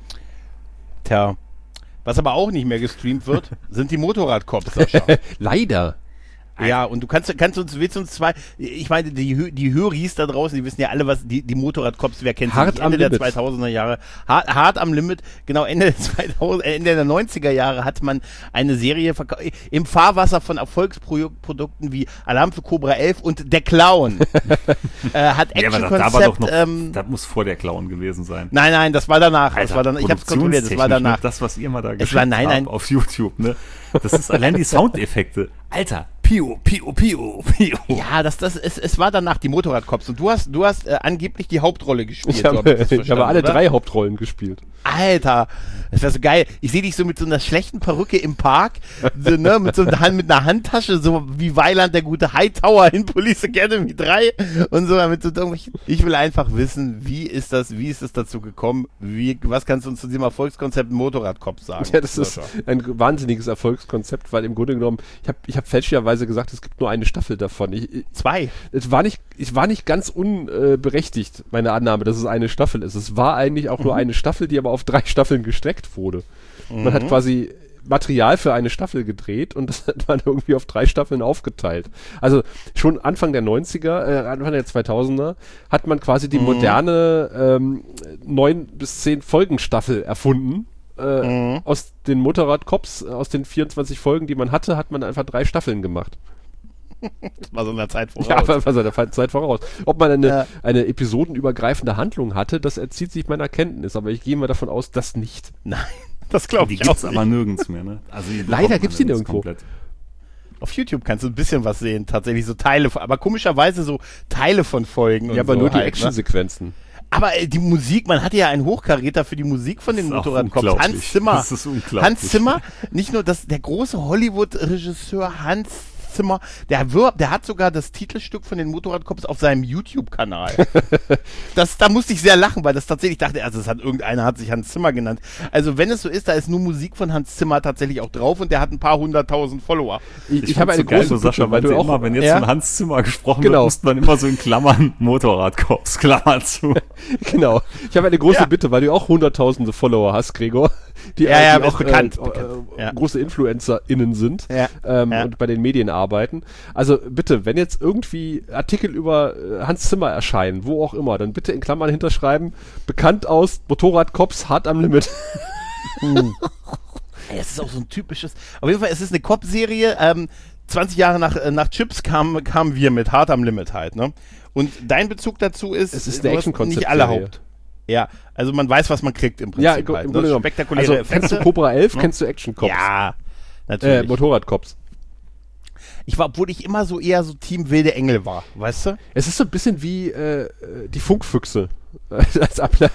Tja. Was aber auch nicht mehr gestreamt wird, sind die Motorradcops, Sascha. Leider. Ja, und du kannst, kannst uns, willst uns zwei, ich meine, die, Hö- die Höris da draußen, die wissen ja alle, was die, die Motorradcops, wer kennt sie Hart nicht? am Ende der Limit. zweitausender Jahre, hart, hart am Limit, genau, Ende der zweitausend, äh, Ende der neunziger Jahre hat man eine Serie verkauft, im Fahrwasser von Erfolgsprodukten wie Alarm für Cobra elf und Der Clown. äh, hat Ja, aber das, da war doch Action-Konzept, noch, ähm, das muss vor der Clown gewesen sein. nein, nein, das war danach, das Alter, war dann, ich hab's kontrolliert, das war produktionstechnisch, danach. ne? Das, was ihr mal da Es geschickt war- nein, habt nein. auf YouTube, ne? Das ist allein die Soundeffekte. Alter, Pio, Pio, Pio, Pio. Ja, das, das, es, es war danach die Motorradcops und du hast, du hast äh, angeblich die Hauptrolle gespielt. Ich so habe, hab das ich habe verstanden, alle oder? drei Hauptrollen gespielt. Alter, das wäre so geil. Ich sehe dich so mit so einer schlechten Perücke im Park, so, ne, mit so einer, Hand- mit einer Handtasche, so wie Weiland, der gute Hightower in Police Academy drei und so mit so irgendwelchen. Ich will einfach wissen, wie ist das, wie ist es dazu gekommen? Wie, was kannst du uns zu diesem Erfolgskonzept Motorradcops sagen? Ja, das ist Sascha? ein wahnsinniges Erfolgskonzept, weil im Grunde genommen, ich habe ich hab fälschlicherweise gesagt, es gibt nur eine Staffel davon. Ich, ich, Zwei. es war nicht, ich war nicht ganz unberechtigt, meine Annahme, dass es eine Staffel ist. Es war eigentlich auch nur eine Staffel, die aber auf drei Staffeln gestreckt wurde. Man hat quasi Material für eine Staffel gedreht und das hat man irgendwie auf drei Staffeln aufgeteilt. Also schon Anfang der neunziger, äh, Anfang der zweitausender hat man quasi die moderne ähm, neun bis zehn Folgen Staffel erfunden. Äh, Mhm. Aus den Motorradcops, äh, aus den vierundzwanzig Folgen, die man hatte, hat man einfach drei Staffeln gemacht. Das war so eine Zeit voraus. Ja, war seiner Fa- Zeit voraus. Ob man eine, Ja. eine episodenübergreifende Handlung hatte, das erzieht sich meiner Kenntnis, aber ich gehe mal davon aus, dass nicht. Nein, das glaube Die ich gibt's auch aber nicht. nirgends mehr, ne? Also die Leider bekommt man gibt's die nirgends nirgendwo. komplett. Auf YouTube kannst du ein bisschen was sehen, tatsächlich so Teile, von- aber komischerweise so Teile von Folgen. und Ja, aber so nur die halt, ne? Actionsequenzen. Aber äh, die Musik, man hatte ja einen Hochkaräter für die Musik von den Das ist auch Motorradcops. unglaublich. Hans Zimmer. Das ist unglaublich. Hans Zimmer, nicht nur das, der große Hollywood-Regisseur Hans Zimmer, der wirbt, der hat sogar das Titelstück von den Motorradcops auf seinem YouTube-Kanal. das, da musste ich sehr lachen, weil das tatsächlich dachte, also es hat irgendeiner hat sich Hans Zimmer genannt. Also wenn es so ist, da ist nur Musik von Hans Zimmer tatsächlich auch drauf und der hat ein paar hunderttausend Follower. Ich, Ich, ich habe fand's eine so geil, große so Sascha, Bitte, weil weil du auch immer, wenn jetzt Ja? von Hans Zimmer gesprochen Genau. wird, muss man immer so in Klammern Motorradkorps, Klammer zu. genau. Ich habe eine große Ja. Bitte, weil du auch hunderttausende Follower hast, Gregor. Die, Ja, ja, die ist bekannt, äh, bekannt. Äh, Ja. große InfluencerInnen sind Ja. ähm, Ja. und bei den Medien arbeiten. Also bitte, wenn jetzt irgendwie Artikel über äh, Hans Zimmer erscheinen, wo auch immer, dann bitte in Klammern hinterschreiben, bekannt aus Motorradcops, hart am Limit. Ey, es ist auch so ein typisches, auf jeden Fall, es ist eine Cop-Serie, ähm, zwanzig Jahre nach, äh, nach Chips kamen kamen wir mit Hart am Limit halt, ne? Und dein Bezug dazu ist, Es ist du eine hast Action-Konzeptserie. nicht alle Haupt. Ja, also man weiß, was man kriegt im Prinzip Ja, im, halt. im ne? Grunde genommen. Spektakuläre Also kennst du Effekte. Cobra elf, Ja. kennst du Action Cops? Ja, Äh, natürlich. Motorradcops. ich war, obwohl ich immer so eher so Team Wilde Engel war, weißt du? Es ist so ein bisschen wie äh, die Funkfüchse. als Ableiter,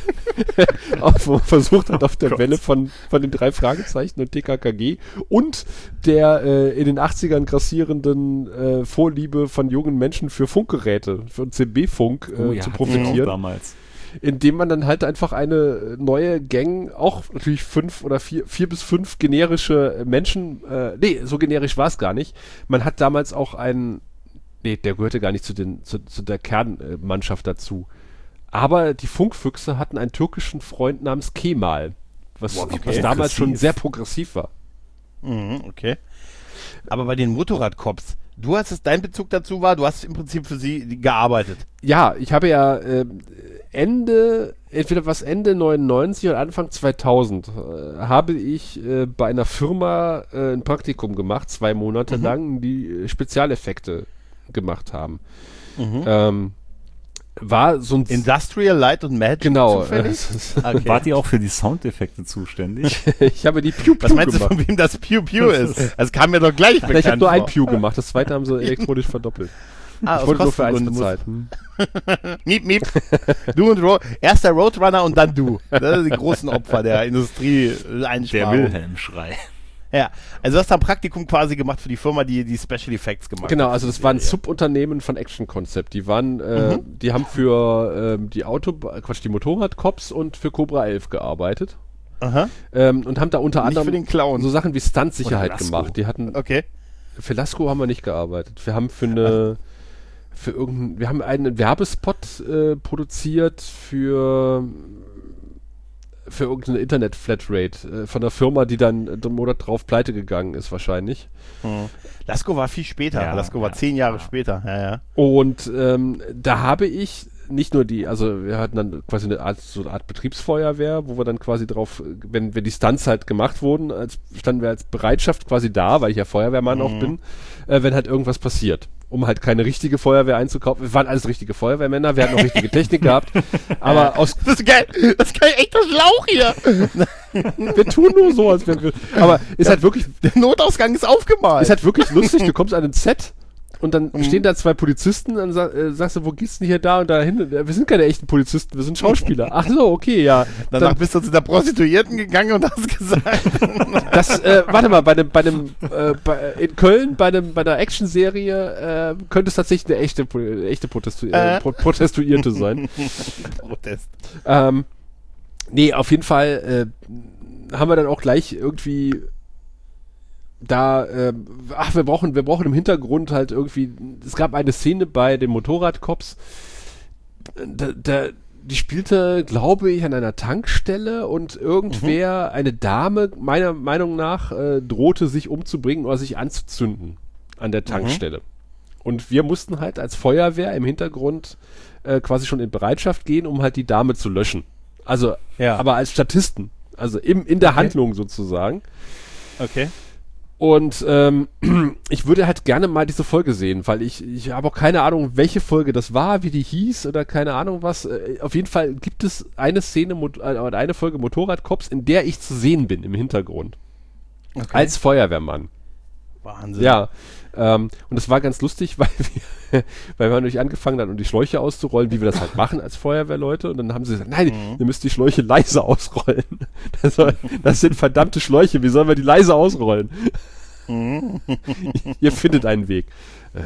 wo man versucht hat, auf der Gott. Welle von, von den drei Fragezeichen und T K K G und der äh, in den achtzigern grassierenden äh, Vorliebe von jungen Menschen für Funkgeräte, für C B-Funk äh, Oh ja, zu hatte ich auch profitieren. damals. Indem man dann halt einfach eine neue Gang, auch natürlich fünf oder vier, vier bis fünf generische Menschen, äh, nee, so generisch war es gar nicht. Man hat damals auch einen, nee, der gehörte gar nicht zu, den, zu, zu der Kernmannschaft dazu. Aber die Funkfüchse hatten einen türkischen Freund namens Kemal, was, Wow, okay. was damals schon Progressiv. sehr progressiv war. Mhm, okay. Aber bei den Motorradcops, du hast es, dein Bezug dazu war, du hast im Prinzip für sie gearbeitet. Ja, ich habe ja äh, Ende, entweder was Ende neunundneunzig oder Anfang zweitausend, äh, habe ich äh, bei einer Firma äh, ein Praktikum gemacht, zwei Monate Mhm. lang, die äh, Spezialeffekte gemacht haben. Mhm. Ähm, war so ein... Industrial Light und Magic genau. zufällig? Okay. Wart ihr auch für die Soundeffekte zuständig? Ich habe die Pew Pew Was meinst du, gemacht. von wem das Pew Pew ist? Das kam mir doch gleich bekannt Ich habe nur ein vor. Pew gemacht, das zweite haben sie elektronisch verdoppelt. Ah, Ich aus wollte nur für eins Kostengründen bezahlt. Hm. Miep, miep. Du und Ro erst der Roadrunner und dann du. Das sind die großen Opfer der Industrie Der Einsparung. Wilhelm-Schrei. Ja, also du hast da ein Praktikum quasi gemacht für die Firma, die die Special Effects gemacht Genau, hat. also das war ein Subunternehmen von Action Concept. Die waren, äh, Mhm. die haben für ähm, die Auto, Quatsch, die Motorradcops und für Cobra elf gearbeitet. Aha, Ähm, und haben da unter nicht anderem für den Clown. so Sachen wie Stuntsicherheit Oder Lasko. gemacht. Die hatten, Okay. für Lasko haben wir nicht gearbeitet. Wir haben für eine, für irgendein, wir haben einen Werbespot äh, produziert für für irgendeine Internet-Flatrate äh, von einer Firma, die dann äh, einen Monat drauf pleite gegangen ist wahrscheinlich. Hm. Lasko war viel später. Ja, Lasko war ja, zehn Jahre ja. später. Ja, ja. Und ähm, da habe ich nicht nur die, also wir hatten dann quasi eine Art, so eine Art Betriebsfeuerwehr, wo wir dann quasi drauf, wenn, wenn die Stunts halt gemacht wurden, als, standen wir als Bereitschaft quasi da, weil ich ja Feuerwehrmann Mhm. auch bin, äh, wenn halt irgendwas passiert. Um halt keine richtige Feuerwehr einzukaufen. Wir waren alles richtige Feuerwehrmänner, wir hatten auch richtige Technik gehabt, aber aus, Das ist geil. Das ist geil. Echt das Schlauch hier. wir tun nur so, als wenn wir, aber ist halt wirklich, Der Notausgang ist aufgemalt. ist halt wirklich lustig, du kommst an ein Set und dann Mhm. stehen da zwei Polizisten, dann sa äh, sagst du, wo geht's denn hier da und da hin? Ja, wir sind keine echten Polizisten, wir sind Schauspieler. Ach so, okay, ja. Danach Dann, bist du zu der Prostituierten gegangen und hast gesagt. das, äh, warte mal, bei dem, bei dem, äh, bei, in Köln, bei dem, bei der Action-Serie, äh, könnte es tatsächlich eine echte, Po- echte Protestu äh, Äh. Pro Protestuierte sein. Protest. ähm, nee, auf jeden Fall, äh, haben wir dann auch gleich irgendwie da, ähm, ach, wir brauchen, wir brauchen im Hintergrund halt irgendwie, es gab eine Szene bei den Motorradcops, da, da, die spielte, glaube ich, an einer Tankstelle und irgendwer, eine Dame, meiner Meinung nach, äh, drohte sich umzubringen oder sich anzuzünden an der Tankstelle. Und wir mussten halt als Feuerwehr im Hintergrund äh, quasi schon in Bereitschaft gehen, um halt die Dame zu löschen. Also, Ja. aber als Statisten. Also im, in der Okay. Handlung sozusagen. Okay. Und ähm, ich würde halt gerne mal diese Folge sehen, weil ich, ich habe auch keine Ahnung, welche Folge das war, wie die hieß oder keine Ahnung was. Äh, auf jeden Fall gibt es eine Szene, Mot- äh, oder eine Folge Motorradcops, in der ich zu sehen bin im Hintergrund. Okay. Als Feuerwehrmann. Wahnsinn. Ja. Ähm, und das war ganz lustig, weil wir, weil wir natürlich angefangen haben, um die Schläuche auszurollen, wie wir das halt machen als Feuerwehrleute. Und dann haben sie gesagt, nein, Mhm. ihr müsst die Schläuche leise ausrollen. Das, soll, das sind verdammte Schläuche, wie sollen wir die leise ausrollen? Mhm. Ihr findet einen Weg. Äh,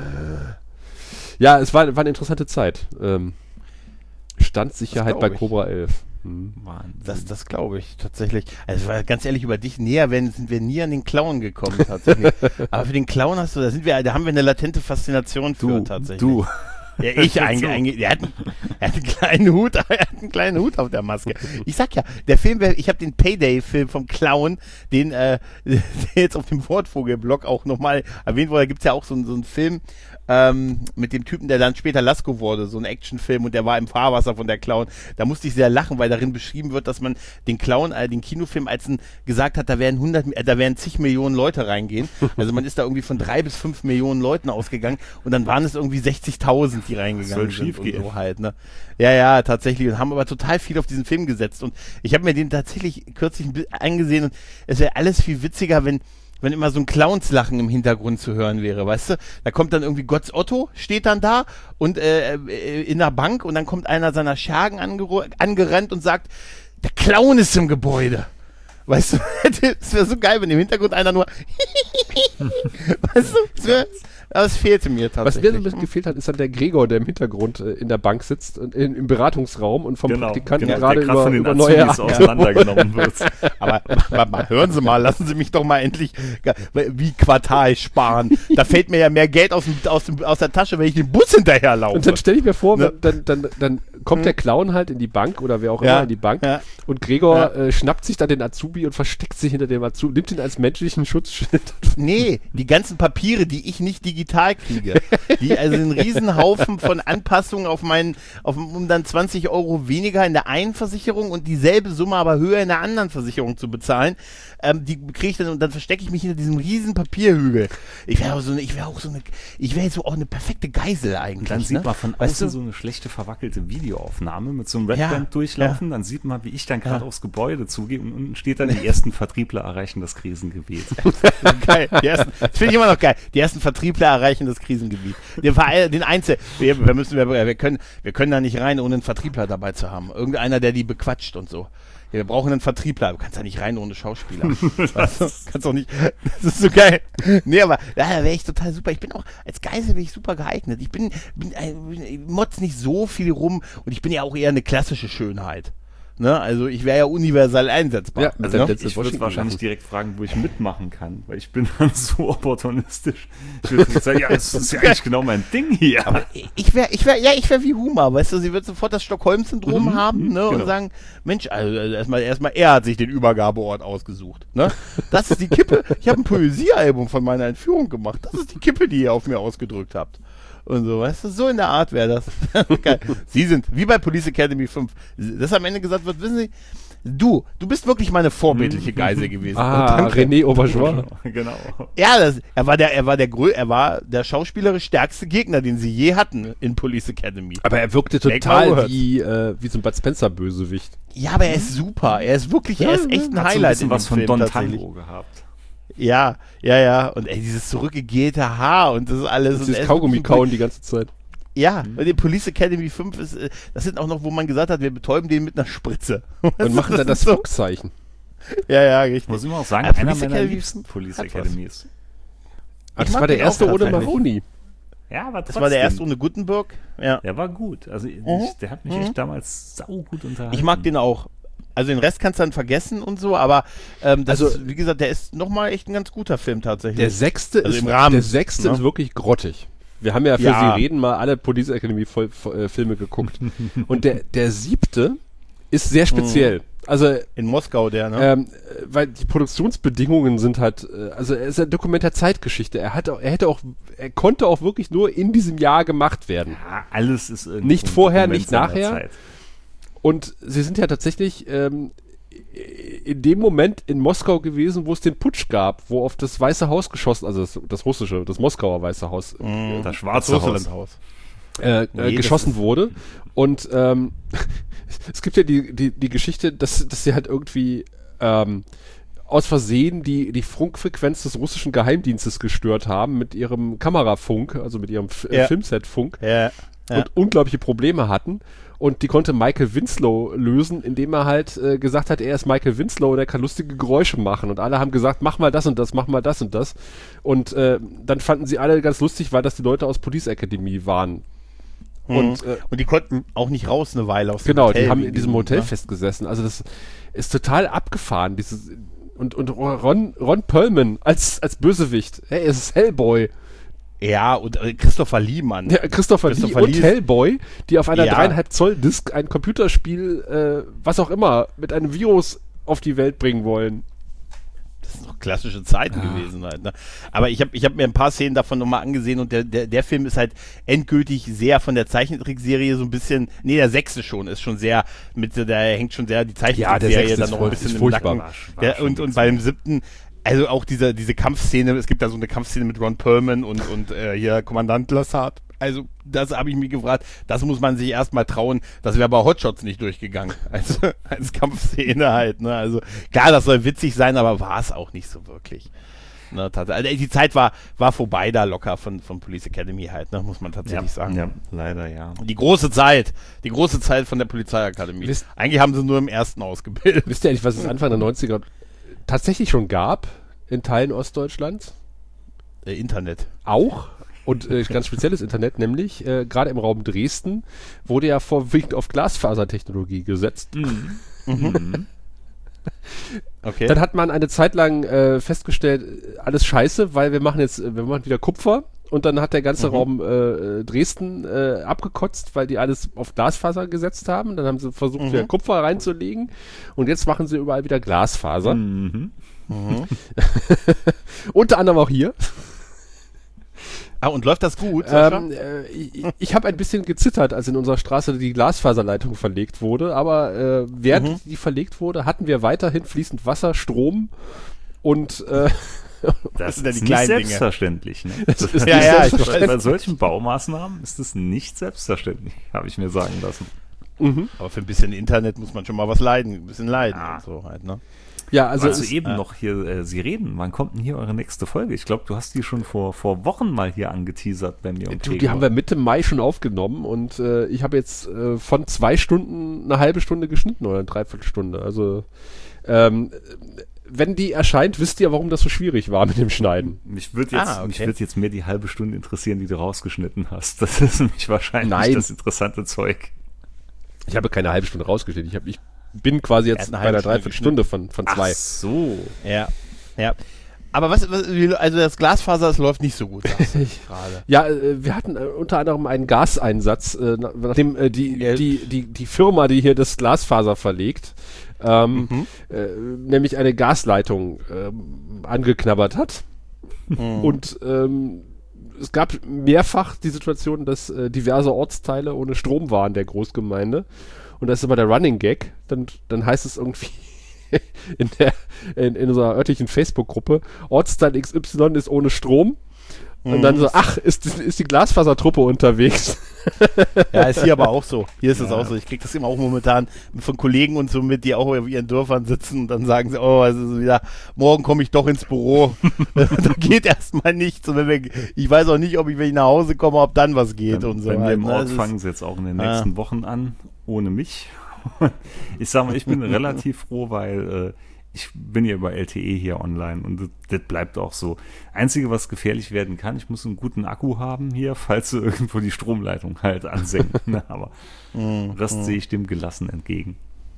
ja, es war, war eine interessante Zeit. Ähm, Standsicherheit Das bei glaub ich. Cobra elf. Hm. Wahnsinn. Das, das glaube ich tatsächlich. Also weil ganz ehrlich, über dich näher werden, sind wir nie an den Clown gekommen tatsächlich. Aber für den Clown hast du, da sind wir, da haben wir eine latente Faszination für Du, tatsächlich. du. Ja, ich eigentlich, eigentlich er, hat, einen- er hat einen kleinen Hut, er hat einen kleinen Hut auf der Maske. Ich sag ja, der Film, wär- ich habe den Payday-Film vom Clown, den äh, der jetzt auf dem Wortvogel-Blog auch nochmal erwähnt wurde. Da gibt's ja auch so, einen- so einen Film ähm, mit dem Typen, der dann später Lasko wurde, so ein Actionfilm, und der war im Fahrwasser von der Clown. Da musste ich sehr lachen, weil darin beschrieben wird, dass man den Clown, äh, den Kinofilm, als ein gesagt hat, da werden hundert, äh, da werden zig Millionen Leute reingehen. Also man ist da irgendwie von drei bis fünf Millionen Leuten ausgegangen und dann waren es irgendwie sechzigtausend, die reingegangen soll sind und schiefgehen. so halt, ne? Ja, ja, tatsächlich. Und haben aber total viel auf diesen Film gesetzt. Und ich habe mir den tatsächlich kürzlich ein bi- angesehen und es wäre alles viel witziger, wenn wenn immer so ein Clownslachen im Hintergrund zu hören wäre, weißt du? Da kommt dann irgendwie Gotts Otto, steht dann da und äh, in der Bank und dann kommt einer seiner Schergen angeru- angerannt und sagt, der Clown ist im Gebäude. Weißt du, es wäre so geil, wenn im Hintergrund einer nur weißt du, es wär, aber es fehlte mir tatsächlich. Was mir so ein bisschen gefehlt hat, ist dann der Gregor, der im Hintergrund äh, in der Bank sitzt, und in, im Beratungsraum und vom Genau, Praktikanten genau, gerade der grad über, von den über neue Azubis auseinandergenommen wird. Aber warte mal, hören Sie mal, lassen Sie mich doch mal endlich wie Quartal sparen. Da fällt mir ja mehr Geld aus, dem, aus, dem, aus der Tasche, wenn ich den Bus hinterherlaufe. Und dann stelle ich mir vor, Ne? dann, dann, dann kommt Hm. der Clown halt in die Bank oder wer auch Ja, immer in die Bank ja. und Gregor Ja. äh, schnappt sich dann den Azubi und versteckt sich hinter dem Azubi, nimmt ihn als menschlichen Schutzschild. Nee, die ganzen Papiere, die ich nicht digital kriege, die also einen Riesenhaufen von Anpassungen auf meinen, auf, um dann zwanzig Euro weniger in der einen Versicherung und dieselbe Summe aber höher in der anderen Versicherung zu bezahlen, ähm, die kriege ich dann und dann verstecke ich mich hinter diesem riesen Papierhügel. Ich wäre auch so eine, ich wäre auch so eine, ich wäre so auch eine perfekte Geisel eigentlich. Und dann ne? sieht man von Weißt außen du? so eine schlechte, verwackelte Videoaufnahme mit so einem Red Ja, Band durchlaufen, dann sieht man, wie ich dann gerade aufs Gebäude zugehe und unten steht dann, die ersten Vertriebler erreichen das Krisengebiet. Geil. Die ersten, das finde ich immer noch geil. Die ersten Vertriebler erreichen das Krisengebiet. Den, Verein, den Einzel, wir, wir müssen, wir, wir können, wir können da nicht rein, ohne einen Vertriebler dabei zu haben. Irgendeiner, der die bequatscht und so. Ja, wir brauchen einen Vertriebler. Du kannst da nicht rein ohne Schauspieler. Weißt du? Kannst doch nicht. Das ist so geil. Nee, aber ja, da wäre ich total super. Ich bin auch, als Geisel bin ich super geeignet. Ich bin, bin, bin motz nicht so viel rum und ich bin ja auch eher eine klassische Schönheit. Ne? Also ich wäre ja universal einsetzbar. Ja, mit also, der ne? Denzel Ich würde Washington wahrscheinlich machen. direkt fragen, wo ich mitmachen kann, weil ich bin dann so opportunistisch. Ich würde sagen, ja, das ist ja eigentlich genau mein Ding hier. Aber ich wäre, ich wäre, ja, ich wäre wie Huma, weißt du, sie wird sofort das Stockholm-Syndrom Mhm, haben, ne, und genau. sagen, Mensch, also also erstmal, erstmal, er hat sich den Übergabeort ausgesucht, ne? Das ist die Kippe. Ich habe ein Poesiealbum von meiner Entführung gemacht. Das ist die Kippe, die ihr auf mir ausgedrückt habt. Und so, weißt du, so in der Art wäre das. Geil. Sie sind, wie bei Police Academy fünf, das am Ende gesagt wird, wissen Sie, du, du bist wirklich meine vorbildliche Geisel gewesen. Ah, Und dann- René Auberjois. Genau. Ja, das, er war der, er war der grö, er war der schauspielerisch stärkste Gegner, den sie je hatten in Police Academy. Aber er wirkte Make my total words. wie, äh, wie so ein Bud Spencer-Bösewicht. Ja, aber er ist super. Er ist wirklich, er ist echt ein Hat so ein Highlight bisschen in was dem von Film Don tatsächlich. Tango gehabt. Ja, ja, ja. Und ey, dieses zurückgegelte Haar und das ist alles. Das und ist er ist Kaugummi wirklich- kauen die ganze Zeit. Ja, und die Police Academy fünf ist, äh, das sind auch noch, wo man gesagt hat, wir betäuben den mit einer Spritze. Und machen dann das ist so. Fuchszeichen. Ja, ja, richtig. Muss ich mal auch sagen, Ja, einer Police meiner Academy liebsten Police hat was. Academies. Ach, das mag war der den auch erste ohne tatsächlich. Maroni. Ja, aber Das war der erste ohne Gutenberg. Ja. Der war gut. Also ich, Mhm. der hat mich Mhm. echt damals saugut unterhalten. Ich mag den auch. Also den Rest kannst du dann vergessen und so, aber ähm, das Also- ist, wie gesagt, der ist nochmal echt ein ganz guter Film tatsächlich. Der sechste Also ist, im Rahmen, der sechste ne? ist wirklich grottig. Wir haben ja für Ja. Sie reden mal alle Police Academy voll, voll, äh, Filme geguckt. Und der, der siebte ist sehr speziell. Also, In Moskau, der, ne? ähm, äh, weil die Produktionsbedingungen sind halt, äh, also er ist ein Dokument der Zeitgeschichte. Er hat, auch- er hätte auch, er konnte auch wirklich nur in diesem Jahr gemacht werden. Ja, alles ist irgendwo Nicht ein vorher, Dokument nicht seiner nachher. Zeit. Und sie sind ja tatsächlich ähm, in dem Moment in Moskau gewesen, wo es den Putsch gab, wo auf das Weiße Haus geschossen, also das, das russische, das Moskauer Weiße Haus Mhm. Das Schwarze Haus. Russlandhaus. äh, Nee, äh, das geschossen ist- wurde. Und ähm, es gibt ja die, die, die Geschichte, dass, dass sie halt irgendwie ähm, aus Versehen die, die Funkfrequenz des russischen Geheimdienstes gestört haben mit ihrem Kamerafunk, also mit ihrem F- äh, Ja. Filmset-Funk. Ja. Ja. Und unglaubliche Probleme hatten. Und die konnte Michael Winslow lösen, indem er halt äh, gesagt hat, er ist Michael Winslow, der kann lustige Geräusche machen. Und alle haben gesagt, mach mal das und das, mach mal das und das. Und äh, dann fanden sie alle ganz lustig, weil das die Leute aus Police Academy waren. Mhm. Und äh, Und die konnten auch nicht raus eine Weile aus dem genau, Hotel. die haben wegen in diesem diesem, Hotel ne? festgesessen. Also das ist total abgefahren. Dieses und, und Ron, Ron Perlman als, als Bösewicht. Hey, es ist Hellboy. Ja, und äh, Christopher Lee, Mann. Ja, Christopher, Christopher Lee Lee und ist- Hellboy, die auf einer Ja. dreieinhalb Zoll Disk ein Computerspiel, äh, was auch immer, mit einem Virus auf die Welt bringen wollen. Das sind doch klassische Zeiten gewesen halt. Ne? Aber ich habe ich hab mir ein paar Szenen davon nochmal angesehen und der, der, der Film ist halt endgültig sehr von der Zeichentrickserie so ein bisschen, nee, der sechste schon, ist schon sehr, mit, da hängt schon sehr die Zeichentrickserie sechste dann ist noch voll- ein bisschen ist im furchtbar. Nacken. War sch- war Der, schon und, und witzig. beim siebten, also auch diese, diese Kampfszene, es gibt da so eine Kampfszene mit Ron Perlman und, und äh, hier Kommandant Lassard. Also, das habe ich mich gefragt, das muss man sich erstmal trauen, das wäre bei Hotshots nicht durchgegangen, als, als Kampfszene halt, ne, also, klar, das soll witzig sein, aber war es auch nicht so wirklich. Ne, also die Zeit war, war vorbei da locker von, von Police Academy halt, ne, muss man tatsächlich ja, sagen. Ja, leider, ja. Die große Zeit, die große Zeit von der Polizeiakademie. Wisst, Eigentlich haben sie nur im ersten ausgebildet. Wisst ihr eigentlich, was es Anfang der neunziger tatsächlich schon gab in Teilen Ostdeutschlands? Äh, Internet. Auch. Und äh, ganz spezielles Internet, nämlich äh, gerade im Raum Dresden wurde ja vorwiegend auf Glasfasertechnologie gesetzt. Mhm. Mhm. Okay. Dann hat man eine Zeit lang äh, festgestellt, alles scheiße, weil wir machen jetzt, wir machen wieder Kupfer und dann hat der ganze Mhm. Raum äh, Dresden äh, abgekotzt, weil die alles auf Glasfaser gesetzt haben. Dann haben sie versucht, Mhm. wieder Kupfer reinzulegen und jetzt machen sie überall wieder Glasfaser. Mhm. Mhm. Unter anderem auch hier. Ah, und läuft das gut, Sascha? Ähm, äh, ich ich habe ein bisschen gezittert, als in unserer Straße die Glasfaserleitung verlegt wurde, aber äh, während Mhm. die verlegt wurde, hatten wir weiterhin fließend Wasser, Strom und äh, Das sind ja ist die nicht kleinen Dinge. selbstverständlich. Ne? Das Das ist ist ja, nicht ja, ich bei, selbstverständlich. bei solchen Baumaßnahmen ist es nicht selbstverständlich, habe ich mir sagen lassen. Mhm. Aber für ein bisschen Internet muss man schon mal was leiden, ein bisschen leiden Ja. und so halt, ne? Ja, also Also es, eben äh, noch hier, äh, Sie reden, wann kommt denn hier eure nächste Folge? Ich glaube, du hast die schon vor, vor Wochen mal hier angeteasert bei mir. du, die haben wir Mitte Mai schon aufgenommen und äh, ich habe jetzt äh, von zwei Stunden eine halbe Stunde geschnitten oder eine Dreiviertelstunde. Also ähm, wenn die erscheint, wisst ihr, warum das so schwierig war mit dem Schneiden. Mich würde jetzt, Ah, okay. mich würd jetzt mehr die halbe Stunde interessieren, die du rausgeschnitten hast. Das ist nämlich wahrscheinlich Nein. das interessante Zeug. Ich habe keine halbe Stunde rausgeschnitten. Ich, hab, ich bin quasi Er hat jetzt eine bei halbe einer Stunde Dreiviertelstunde von, von zwei. Ach so. Ja, ja. Aber was, was also das Glasfaser, das läuft nicht so gut, sagst du gerade. Ja, äh, wir hatten äh, unter anderem einen Gaseinsatz, äh, nach- nachdem äh, die, Ja. die, die, die Firma, die hier das Glasfaser verlegt, ähm, Mhm. äh, nämlich eine Gasleitung ähm, angeknabbert hat. Mhm. Und ähm, es gab mehrfach die Situation, dass äh, diverse Ortsteile ohne Strom waren der Großgemeinde. Und das ist immer der Running Gag. Dann, dann heißt es irgendwie in, der, in, in unserer örtlichen Facebook-Gruppe, Ortsteil X Y ist ohne Strom. Und dann so, ach, ist, ist die Glasfasertruppe unterwegs? Ja, ist hier aber auch so. Hier ist es auch so. Ich kriege das immer auch momentan von Kollegen und so mit, die auch auf ihren Dörfern sitzen und dann sagen sie, oh, es ist wieder, morgen komme ich doch ins Büro. Da geht erstmal nichts. Und wenn wir, ich weiß auch nicht, ob ich, wenn ich nach Hause komme, ob dann was geht Bei, und so. bei mir halt, im ne? Ort Das ist- fangen sie jetzt auch in den Ah. nächsten Wochen an, ohne mich. Ich sag mal, ich bin relativ froh, weil äh, ich bin ja über L T E hier online und das, das bleibt auch so. Einzige, was gefährlich werden kann, ich muss einen guten Akku haben hier, falls sie irgendwo die Stromleitung halt ansenken. Ne? Aber Mhm, Rest mhm. sehe ich dem gelassen entgegen.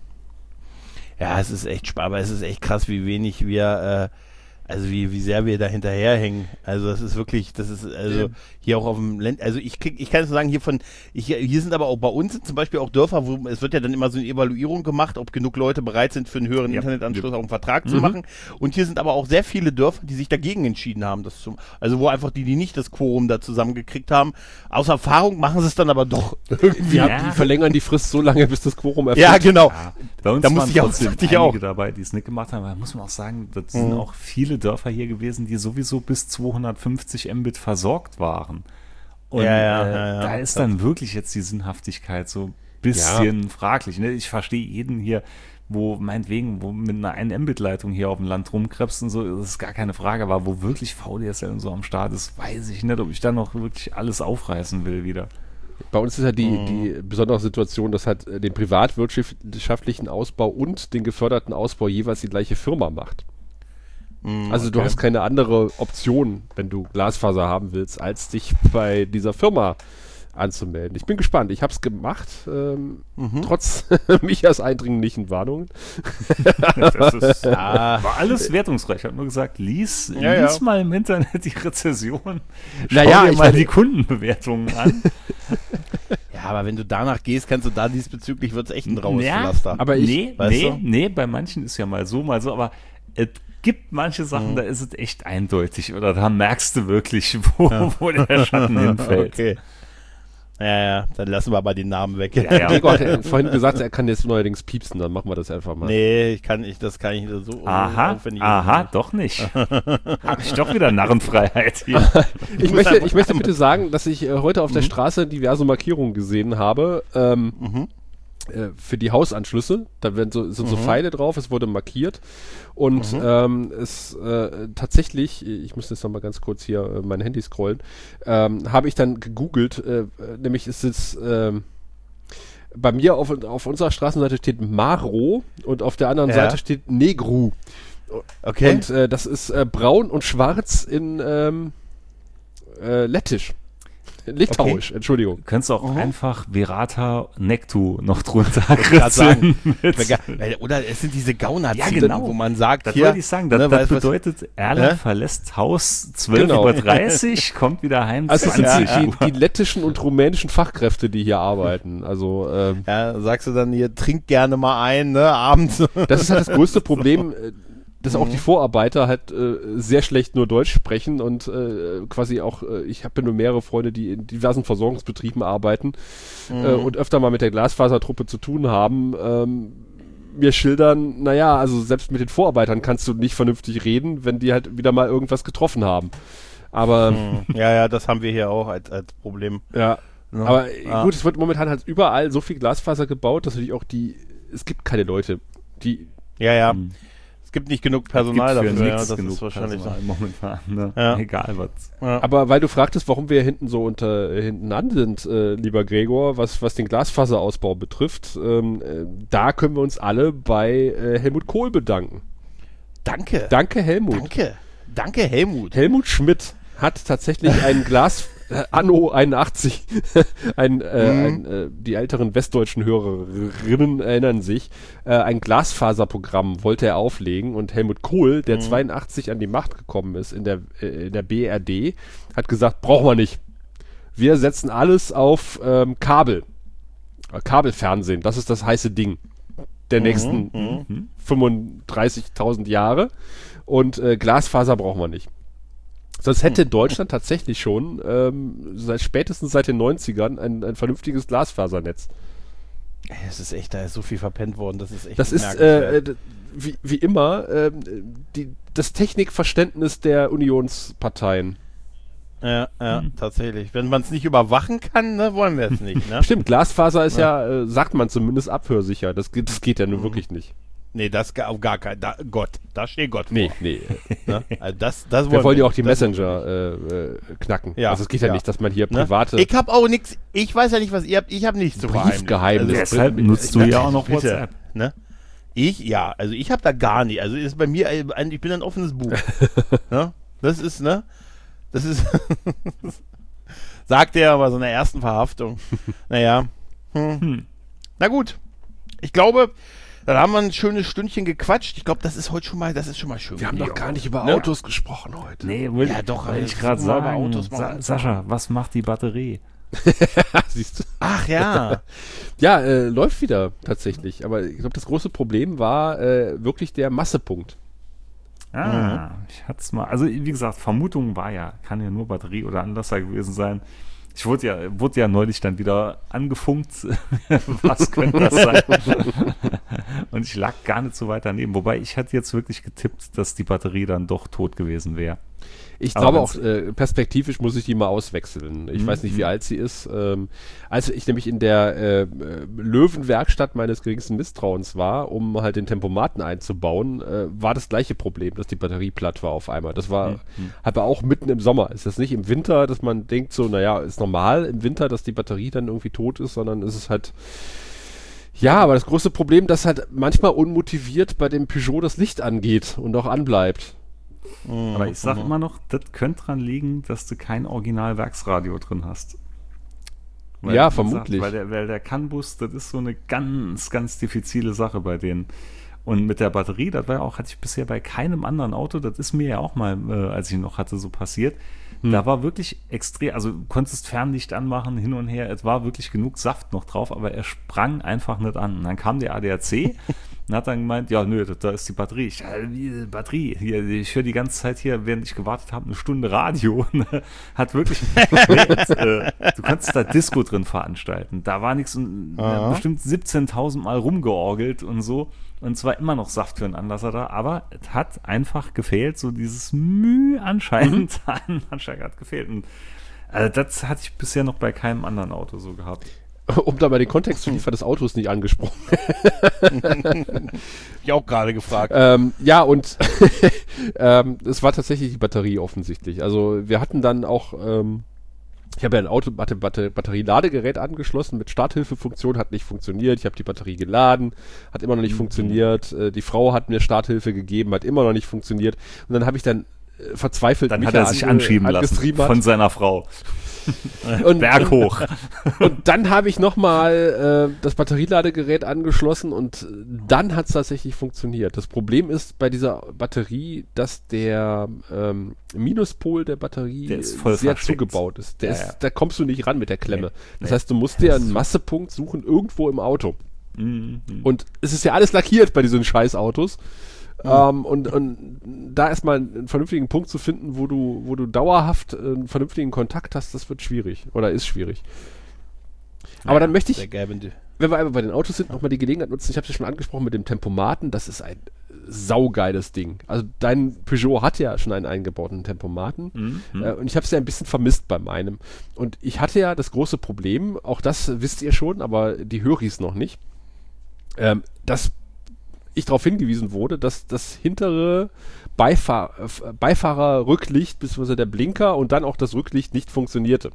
Ja, es ist echt spannend, aber es ist echt krass, wie wenig wir, äh, also wie, wie sehr wir da hinterherhängen. Also das ist wirklich, das ist, also hier auch auf dem Land, also ich krieg, ich kann es sagen, hier von, ich, hier sind aber auch bei uns sind zum Beispiel auch Dörfer, wo es wird ja dann immer so eine Evaluierung gemacht, ob genug Leute bereit sind, für einen höheren Ja. Internetanschluss auch einen Vertrag zu Mhm. machen. Und hier sind aber auch sehr viele Dörfer, die sich dagegen entschieden haben, das zu, also wo einfach die, die nicht das Quorum da zusammengekriegt haben, aus Erfahrung machen sie es dann aber doch irgendwie. Ja, Ja. die verlängern die Frist so lange, bis das Quorum erfüllt. Ja, genau. Ja, bei uns Da muss waren ich auch- trotzdem dachte ich einige auch. dabei, die es nicht gemacht haben. Da muss man auch sagen, das sind Mhm. auch viele Dörfer hier gewesen, die sowieso bis zweihundertfünfzig Mbit versorgt waren. Und Ja, ja, äh, ja, ja. da ist dann wirklich jetzt die Sinnhaftigkeit so ein bisschen fraglich. Ne? Ich verstehe jeden hier, wo meinetwegen, wo mit einer ein Mbit Leitung hier auf dem Land rumkrebst und so, das ist gar keine Frage, aber wo wirklich V D S L und so am Start ist, weiß ich nicht, ob ich da noch wirklich alles aufreißen will wieder. Bei uns ist ja die, Mhm. die besondere Situation, dass halt äh, den privatwirtschaftlichen Ausbau und den geförderten Ausbau jeweils die gleiche Firma macht. Mhm, Also du okay. hast keine andere Option, wenn du Glasfaser haben willst, als dich bei dieser Firma anzumelden. Ich bin gespannt. Ich habe es gemacht, ähm, Mhm. trotz Michas eindringlichen Warnungen. Das ist, Ja. war alles wertungsreich. Ich habe nur gesagt, lies, Ja, ja. lies mal im Internet die Rezession. Schau Naja, dir ich mal meine- die Kundenbewertungen an. Ja, aber wenn du danach gehst, kannst du da diesbezüglich wird es echt ein raues Ja, Pflaster. aber ich- nee, weißt nee, du? nee, bei manchen ist ja mal so, mal so, aber es gibt manche Sachen, Mhm. da ist es echt eindeutig oder da merkst du wirklich, wo, wo der Schatten hinfällt. Okay. Ja, ja, dann lassen wir aber den Namen weg. Ja, ja. Gregor hat ja vorhin gesagt, er kann jetzt neuerdings piepsen, dann machen wir das einfach mal. Nee, ich kann ich, das kann ich so Aha, aufwendig- aha, doch nicht. Hab ich doch wieder Narrenfreiheit hier. Ich muss möchte, einfach ich möchte einmal- bitte sagen, dass ich äh, heute auf der Mhm. Straße diverse Markierungen gesehen habe. Ähm, Mhm. äh, für die Hausanschlüsse. Da werden so, sind so Mhm. Pfeile drauf, es wurde markiert. Und Mhm. ähm, es äh, tatsächlich, ich muss jetzt nochmal ganz kurz hier äh, mein Handy scrollen, ähm, habe ich dann gegoogelt, äh, nämlich ist es ähm, bei mir auf, auf unserer Straßenseite steht Maro und auf der anderen Ja. Seite steht Negru. Okay. Und äh, das ist äh, braun und schwarz in ähm, äh, Lettisch. Litauisch, Entschuldigung. Könntest du auch Mhm. einfach Verata Nectu noch drunter grad sagen. kritzeln. Weil- Oder es sind diese Gaunerzien, Ja, genau. wo man sagt, Das hier, wollte ich sagen. Das, ne, das weißt du, was- bedeutet, Erla Hä? verlässt Haus zwölf Genau. Uhr dreißig, kommt wieder heim Also es sind Ja, die, ja. die, die lettischen und rumänischen Fachkräfte, die hier arbeiten. Also ähm, ja, sagst du dann hier, trink gerne mal ein, ne, abends. das ist halt das größte Problem, äh, dass auch Mhm. die Vorarbeiter halt äh, sehr schlecht nur Deutsch sprechen und äh, quasi auch, äh, ich habe ja nur mehrere Freunde, die in diversen Versorgungsbetrieben arbeiten äh, und öfter mal mit der Glasfasertruppe zu tun haben, ähm, mir schildern, naja, also selbst mit den Vorarbeitern kannst du nicht vernünftig reden, wenn die halt wieder mal irgendwas getroffen haben. Aber Ja, ja, das haben wir hier auch als, als Problem. ja, Ne? aber äh, Ja. gut, es wird momentan halt überall so viel Glasfaser gebaut, dass natürlich auch die, es gibt keine Leute, die Ja, ja. Mhm. Es gibt nicht genug Personal Gibt für dafür. Ja, nix das genug ist wahrscheinlich so. Personal momentan. Ne? Ja. Egal was. Ja. Aber weil du fragtest, warum wir hinten so unter äh, hinten an sind, äh, lieber Gregor, was, was den Glasfaserausbau betrifft, ähm, äh, da können wir uns alle bei äh, Helmut Kohl bedanken. Danke. Danke, Helmut. Danke. Danke, Helmut. Helmut Schmidt hat tatsächlich ein Glas äh, Anno einundachtzig, ein, äh, Mhm. ein, äh, die älteren westdeutschen Hörerinnen erinnern sich, äh, ein Glasfaserprogramm wollte er auflegen und Helmut Kohl, der Mhm. zweiundachtzig an die Macht gekommen ist in der, äh, in der B R D, hat gesagt, brauchen wir nicht. Wir setzen alles auf ähm, Kabel. Äh, Kabelfernsehen, das ist das heiße Ding der nächsten Mhm. fünfunddreißigtausend Jahre und äh, Glasfaser brauchen wir nicht. Sonst hätte Hm. Deutschland tatsächlich schon ähm, seit spätestens seit den neunzigern ein, ein vernünftiges Glasfasernetz. Ey, Es ist echt, da ist so viel verpennt worden, das ist echt Das ist bemerkenswert. äh, d- wie, wie immer ähm, die, das Technikverständnis der Unionsparteien. Ja, ja, Mhm. tatsächlich. Wenn man es nicht überwachen kann, ne, wollen wir es nicht, ne? Stimmt, Glasfaser ist ja, äh, sagt man zumindest, abhörsicher. Das, geht- das geht ja nun wirklich nicht. Nee, das ga- auf gar kein, da, Gott, da steht Gott Nee, vor. nee. Ne? Also das, das Wir wollen ja auch nicht. die Das Messenger äh, äh, knacken. Ja, Also es geht ja, ja. nicht, dass man hier Ne? private Ich habe auch nichts, ich weiß ja nicht, was ihr habt, ich habe nichts zu verheimlichen. Briefgeheimnis. Also, Deshalb nutzt du ja auch noch bitte, WhatsApp. Ne? Ich, ja, also ich habe da gar nicht, also ist bei mir, ein- ein- ich bin ein offenes Buch. Ne? Das ist, ne, das ist, sagt er bei so einer ersten Verhaftung. Naja, hm. Hm. Na gut, ich glaube, dann haben wir ein schönes Stündchen gequatscht. Ich glaube, das ist heute schon mal, das ist schon mal schön. Wir haben doch gar nicht über Ne? Autos gesprochen heute. Nee, wollte Ja, doch, wollte also ich gerade das wollen wir sagen. Autos mal Sa anfangen. Sascha, was macht die Batterie? Siehst du? Ach ja. Ja, äh, läuft wieder tatsächlich. Aber ich glaube, das große Problem war äh, wirklich der Massepunkt. Ah, ich hatte es mal. Also, wie gesagt, Vermutung war ja, kann ja nur Batterie oder Anlasser gewesen sein. Ich wurde ja, wurde ja neulich dann wieder angefunkt. Was könnte das sein? Und ich lag gar nicht so weit daneben. Wobei ich hatte jetzt wirklich getippt, dass die Batterie dann doch tot gewesen wäre. Ich Aber glaube auch, wenn's- äh, perspektivisch muss ich die mal auswechseln. Ich Mhm. weiß nicht, wie alt sie ist. Ähm, als ich nämlich in der äh, äh, Löwenwerkstatt meines geringsten Misstrauens war, um halt den Tempomaten einzubauen, äh, war das gleiche Problem, dass die Batterie platt war auf einmal. Das war Mhm. aber auch mitten im Sommer. Ist das nicht im Winter, dass man denkt so, naja, ist normal im Winter, dass die Batterie dann irgendwie tot ist, sondern ist es halt ja, aber das große Problem, dass halt manchmal unmotiviert bei dem Peugeot das Licht angeht und auch anbleibt. Aber ich sage Mhm. immer noch, das könnte dran liegen, dass du kein Original-Werksradio drin hast. Ja, wie gesagt, vermutlich. Weil der, weil der CAN-Bus, das ist so eine ganz, ganz diffizile Sache bei denen. Und mit der Batterie, das war ja auch, hatte ich bisher bei keinem anderen Auto, das ist mir ja auch mal, äh, als ich noch hatte, so passiert. Hm. Da war wirklich extrem, also du konntest Fernlicht anmachen, hin und her, es war wirklich genug Saft noch drauf, aber er sprang einfach nicht an. Und dann kam der A D A C und hat dann gemeint, ja, nö, da, da ist die Batterie. Ich, äh, wie, Batterie, hier, ich höre die ganze Zeit hier, während ich gewartet habe, eine Stunde Radio. Hat wirklich, nee, jetzt, äh, du konntest da Disco drin veranstalten. Da war nichts, und Aha. bestimmt siebzehntausend Mal rumgeorgelt und so. Und zwar immer noch Saft für einen Anlasser da, aber es hat einfach gefehlt, so dieses Mühe anscheinend an Anschlag hat gefehlt. Und also das hatte ich bisher noch bei keinem anderen Auto so gehabt. um da mal den Kontext zu liefern, das Auto ist nicht angesprochen. Ich auch gerade gefragt. Ähm, ja, und ähm, es war tatsächlich die Batterie offensichtlich. Also wir hatten dann auch, ähm, ich habe ja ein Auto, hatte Batter- Batterieladegerät angeschlossen mit Starthilfefunktion, hat nicht funktioniert. Ich habe die Batterie geladen, hat immer noch nicht mhm. funktioniert. Äh, die Frau hat mir Starthilfe gegeben, hat immer noch nicht funktioniert. Und dann habe ich dann äh, verzweifelt Dann hat er sich ange- anschieben lassen von seiner Frau. Und, Berg hoch. Und dann habe ich nochmal äh, das Batterieladegerät angeschlossen und dann hat es tatsächlich funktioniert. Das Problem ist bei dieser Batterie, dass der ähm, Minuspol der Batterie der ist voll sehr versteckt. zugebaut ist. Der Ja, ist ja. Da kommst du nicht ran mit der Klemme. Nee, das nee. heißt, du musst dir einen Massepunkt suchen irgendwo im Auto. Mhm. Und es ist ja alles lackiert bei diesen Scheißautos. Mhm. Ähm, und, und da erstmal einen vernünftigen Punkt zu finden, wo du, wo du dauerhaft äh, einen vernünftigen Kontakt hast, das wird schwierig. Oder ist schwierig. Aber Ja, dann möchte ich, der Gavin- wenn wir einmal bei den Autos sind, nochmal die Gelegenheit nutzen. Ich habe es ja schon angesprochen mit dem Tempomaten. Das ist ein saugeiles Ding. Also dein Peugeot hat ja schon einen eingebauten Tempomaten. Mhm. Äh, und ich habe es ja ein bisschen vermisst bei meinem. Und ich hatte ja das große Problem, auch das wisst ihr schon, aber die Höris noch nicht, ähm, dass ich darauf hingewiesen wurde, dass das hintere Beifahr- äh, Beifahrerrücklicht bzw. der Blinker und dann auch das Rücklicht nicht funktionierte.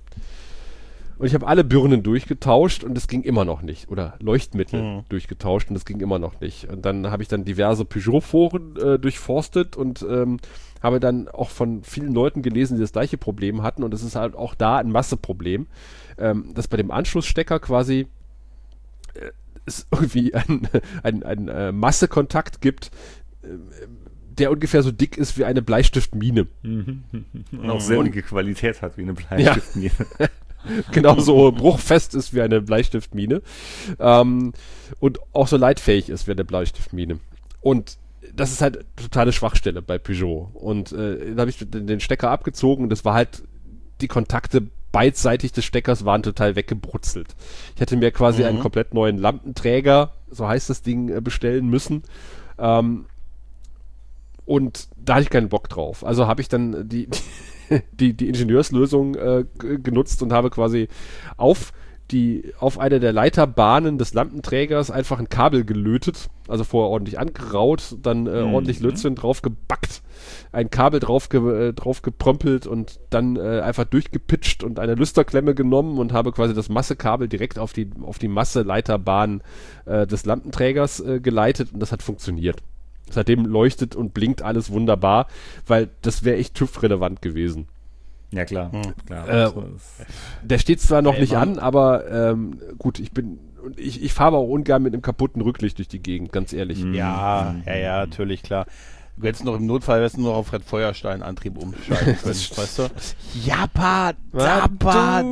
Und ich habe alle Birnen durchgetauscht und es ging immer noch nicht. Oder Leuchtmittel Mhm. durchgetauscht und es ging immer noch nicht. Und dann habe ich dann diverse Peugeot-Foren äh, durchforstet und ähm, habe dann auch von vielen Leuten gelesen, die das gleiche Problem hatten. Und es ist halt auch da ein Masseproblem, ähm, dass bei dem Anschlussstecker quasi äh, es irgendwie ein, ein, ein äh, Massekontakt gibt, äh, der ungefähr so dick ist wie eine Bleistiftmine. Mhm. Und auch selbe Qualität hat wie eine Ja. Bleistiftmine. Genauso bruchfest ist wie eine Bleistiftmine. Ähm, und auch so leitfähig ist wie eine Bleistiftmine. Und das ist halt totale Schwachstelle bei Peugeot. Und äh, da habe ich den den Stecker abgezogen und das war halt, die Kontakte beidseitig des Steckers waren total weggebrutzelt. Ich hätte mir quasi Mhm. einen komplett neuen Lampenträger, so heißt das Ding, äh, bestellen müssen. Ähm, und da hatte ich keinen Bock drauf. Also habe ich dann die, die, die Ingenieurslösung äh, g- genutzt und habe quasi auf die, auf eine der Leiterbahnen des Lampenträgers einfach ein Kabel gelötet, also vorher ordentlich angeraut, dann äh, Mhm. ordentlich Lötzinn drauf gebackt, ein Kabel drauf, ge, äh, drauf geprömpelt und dann äh, einfach durchgepitcht und eine Lüsterklemme genommen und habe quasi das Massekabel direkt auf die, auf die Masseleiterbahn äh, des Lampenträgers äh, geleitet und das hat funktioniert. Seitdem leuchtet und blinkt alles wunderbar, weil das wäre echt TÜV-relevant gewesen. Ja, klar. Mhm. klar Äh, also es- Der steht zwar noch Ey, nicht Mann. an, aber ähm, gut, ich bin und ich, ich fahre auch ungern mit einem kaputten Rücklicht durch die Gegend, ganz ehrlich. Mhm. Ja, ja, ja, natürlich, klar. Du hättest noch im Notfall hättest du noch auf Red Feuerstein-Antrieb umschalten können, weißt du? Jappa, Zappa,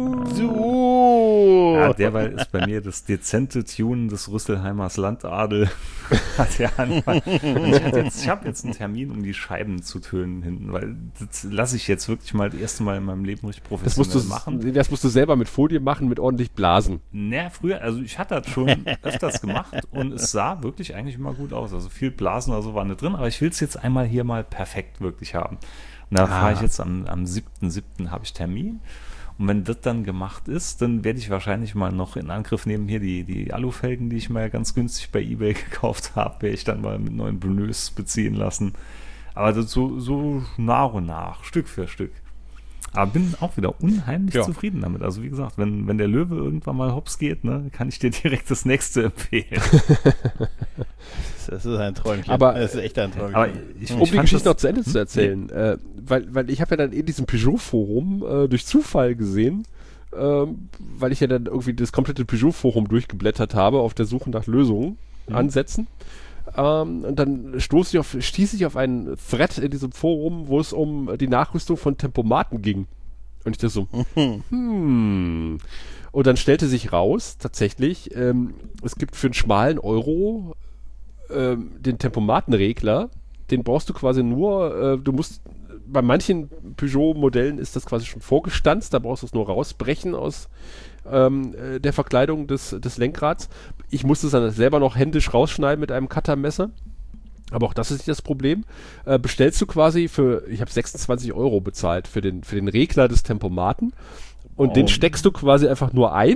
du! Ja, derweil ist bei mir das dezente Tunen des Rüsselheimers Landadel. Hat ja Anfang. Und ich, hatte jetzt- ich habe jetzt einen Termin, um die Scheiben zu tönen hinten, weil das lasse ich jetzt wirklich mal das erste Mal in meinem Leben richtig Das musst, professionell du, machen. das musst du selber mit Folie machen, mit ordentlich Blasen. Naja, früher, also ich hatte das schon öfters gemacht und es sah wirklich eigentlich immer gut aus. Also viel Blasen oder so waren nicht drin, aber ich will es jetzt einmal hier mal perfekt wirklich haben. Und da fahre ich jetzt am, am siebten siebten habe ich Termin. Und wenn das dann gemacht ist, dann werde ich wahrscheinlich mal noch in Angriff nehmen, hier die, die Alufelgen, die ich mal ganz günstig bei eBay gekauft habe, werde ich dann mal mit neuen Pneus beziehen lassen. Aber das so, so nach und nach, Stück für Stück. Aber bin auch wieder unheimlich Ja. zufrieden damit. Also wie gesagt, wenn, wenn der Löwe irgendwann mal hops geht, ne, kann ich dir direkt das nächste empfehlen. Das ist ein Träumchen. Aber- das ist echt ein Träumchen. Aber ich, Um ich die fand Geschichte das- noch zu Ende zu erzählen, äh, weil, weil ich habe ja dann in diesem Peugeot-Forum äh, durch Zufall gesehen, ähm, weil ich ja dann irgendwie das komplette Peugeot-Forum durchgeblättert habe auf der Suche nach Lösungen, Mhm. Ansätzen. Ähm, und dann stoß ich auf, stieß ich auf einen Thread in diesem Forum, wo es um die Nachrüstung von Tempomaten ging. Und ich dachte so, hm. Und dann stellte sich raus, tatsächlich, ähm, es gibt für einen schmalen Euro ähm, den Tempomatenregler, den brauchst du quasi nur, äh, du musst, bei manchen Peugeot-Modellen ist das quasi schon vorgestanzt, da brauchst du es nur rausbrechen aus ähm, äh, der Verkleidung des, des Lenkrads. Ich musste es dann selber noch händisch rausschneiden mit einem Cuttermesser. Aber auch das ist nicht das Problem. Äh, bestellst du quasi für, ich habe sechsundzwanzig Euro bezahlt für den, für den Regler des Tempomaten und Oh. den steckst du quasi einfach nur ein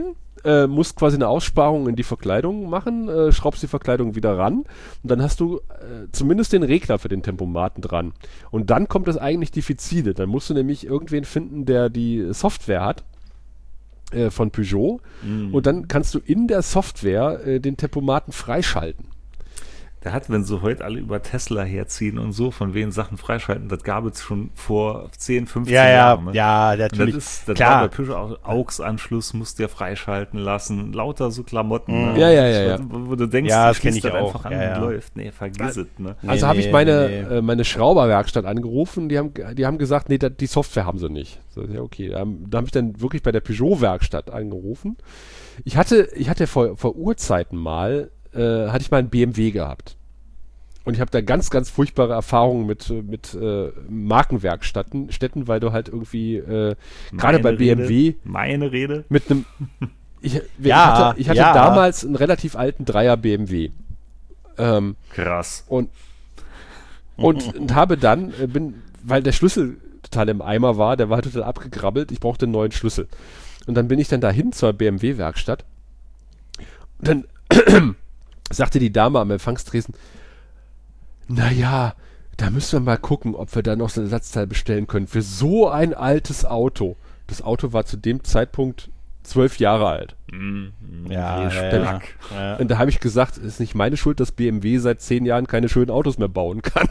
äh, musst quasi eine Aussparung in die Verkleidung machen, äh, schraubst die Verkleidung wieder ran und dann hast du äh, zumindest den Regler für den Tempomaten dran. Und dann kommt das eigentlich diffizile. Dann musst du nämlich irgendwen finden, der die Software hat äh, von Peugeot Mhm. und dann kannst du in der Software äh, den Tempomaten freischalten. Der hat, wenn sie heute alle über Tesla herziehen und so, von wegen Sachen freischalten, das gab es schon vor zehn, fünfzehn Ja, ja, Jahren. Ne? ja, Und natürlich. Das, ist, das Klar. war bei Peugeot auch A U X-Anschluss, musst du ja freischalten lassen, lauter so Klamotten. Mhm. Ne? Ja, ja, ja, ja. Wo, wo du denkst, Ja, das du kenn schließt ich das auch. einfach an Ja, und ja. läuft. Nee, vergiss es. Ne? Nee, Also habe nee, ich meine, nee. äh, meine Schrauberwerkstatt angerufen, die haben, die haben gesagt, nee, da, die Software haben sie nicht. So, ja, okay, da, haben- da habe ich dann wirklich bei der Peugeot-Werkstatt angerufen. Ich hatte, ich hatte vor, vor Urzeiten mal, äh, hatte ich mal einen B M W gehabt. Und ich habe da ganz, ganz furchtbare Erfahrungen mit, äh, mit äh, Markenwerkstätten, Städten, weil du halt irgendwie, äh, gerade Meine bei B M W, Rede, meine Rede. mit einem, ich, ich Ja, hatte, ich hatte ja. damals einen relativ alten Dreier B M W. Ähm, Krass. und, und, und habe dann, äh, bin, weil der Schlüssel total im Eimer war, der war total abgegrabbelt, ich brauchte einen neuen Schlüssel. Und dann bin ich dann dahin zur B M W-Werkstatt. Und dann sagte die Dame am Empfangstresen, naja, da müssen wir mal gucken, ob wir da noch so ein Ersatzteil bestellen können für so ein altes Auto. Das Auto war zu dem Zeitpunkt zwölf Jahre alt. Mhm. Ja, Nee, ja, stark. ja. Und da habe ich gesagt, es ist nicht meine Schuld, dass B M W seit zehn Jahren keine schönen Autos mehr bauen kann.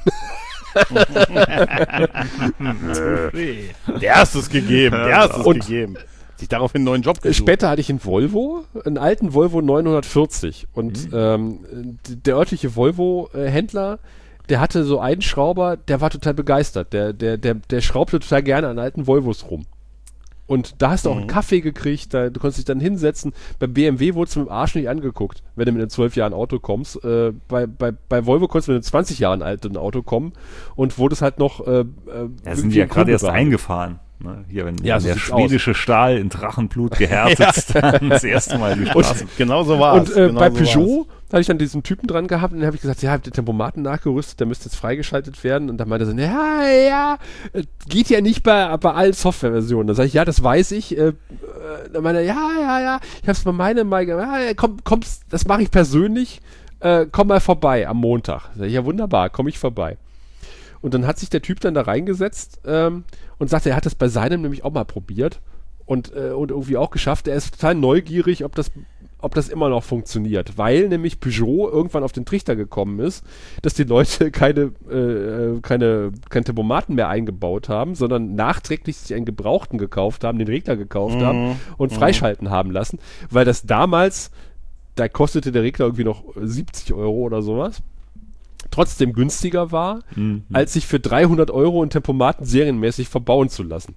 Der hast es gegeben, der hast es Und- gegeben. Sich daraufhin einen neuen Job gesucht. Später hatte ich einen Volvo, einen alten Volvo neunhundertvierzig. Und ähm, d- der örtliche Volvo-Händler, der hatte so einen Schrauber, der war total begeistert. Der, der, der, der schraubte total gerne an alten Volvos rum. Und da hast du auch einen Kaffee gekriegt, da, du konntest dich dann hinsetzen. Bei B M W wurdest du mit dem Arsch nicht angeguckt, wenn du mit einem zwölf Jahren Auto kommst. Äh, bei, bei, bei Volvo konntest du mit einem zwanzig Jahren alten Auto kommen und wurdest halt noch äh, äh, Ja, sind wie die ja ein gerade Kumpel erst behandelt. eingefahren. Ne? Hier, wenn, Ja, wenn so der sieht's schwedische Stahl in Drachenblut gehärtet dann das erste Mal die Straße. Genau so war es. Und äh, genau bei so Peugeot da hatte ich dann diesen Typen dran gehabt und dann habe ich gesagt, ja, habt ihr Tempomaten nachgerüstet, der müsste jetzt freigeschaltet werden. Und dann meinte er so, ja, ja, äh, geht ja nicht bei, bei allen Softwareversionen. Dann sage ich, ja, das weiß ich. Äh, äh, dann meinte er, ja, ja, ja, ich habe es bei meinem mal gemacht, ja, komm, kommst, das mache ich persönlich, äh, komm mal vorbei am Montag. Sag ich, ja, wunderbar, komme ich vorbei. Und dann hat sich der Typ dann da reingesetzt ähm, und sagte, er hat das bei seinem nämlich auch mal probiert und, äh, und irgendwie auch geschafft. Er ist total neugierig, ob das, ob das immer noch funktioniert, weil nämlich Peugeot irgendwann auf den Trichter gekommen ist, dass die Leute keine, äh, keine, kein Tempomaten mehr eingebaut haben, sondern nachträglich sich einen Gebrauchten gekauft haben, den Regler gekauft Mhm. haben und freischalten haben lassen, weil das damals, da kostete der Regler irgendwie noch siebzig Euro oder sowas, trotzdem günstiger war, Mhm. als sich für dreihundert Euro einen Tempomaten serienmäßig verbauen zu lassen.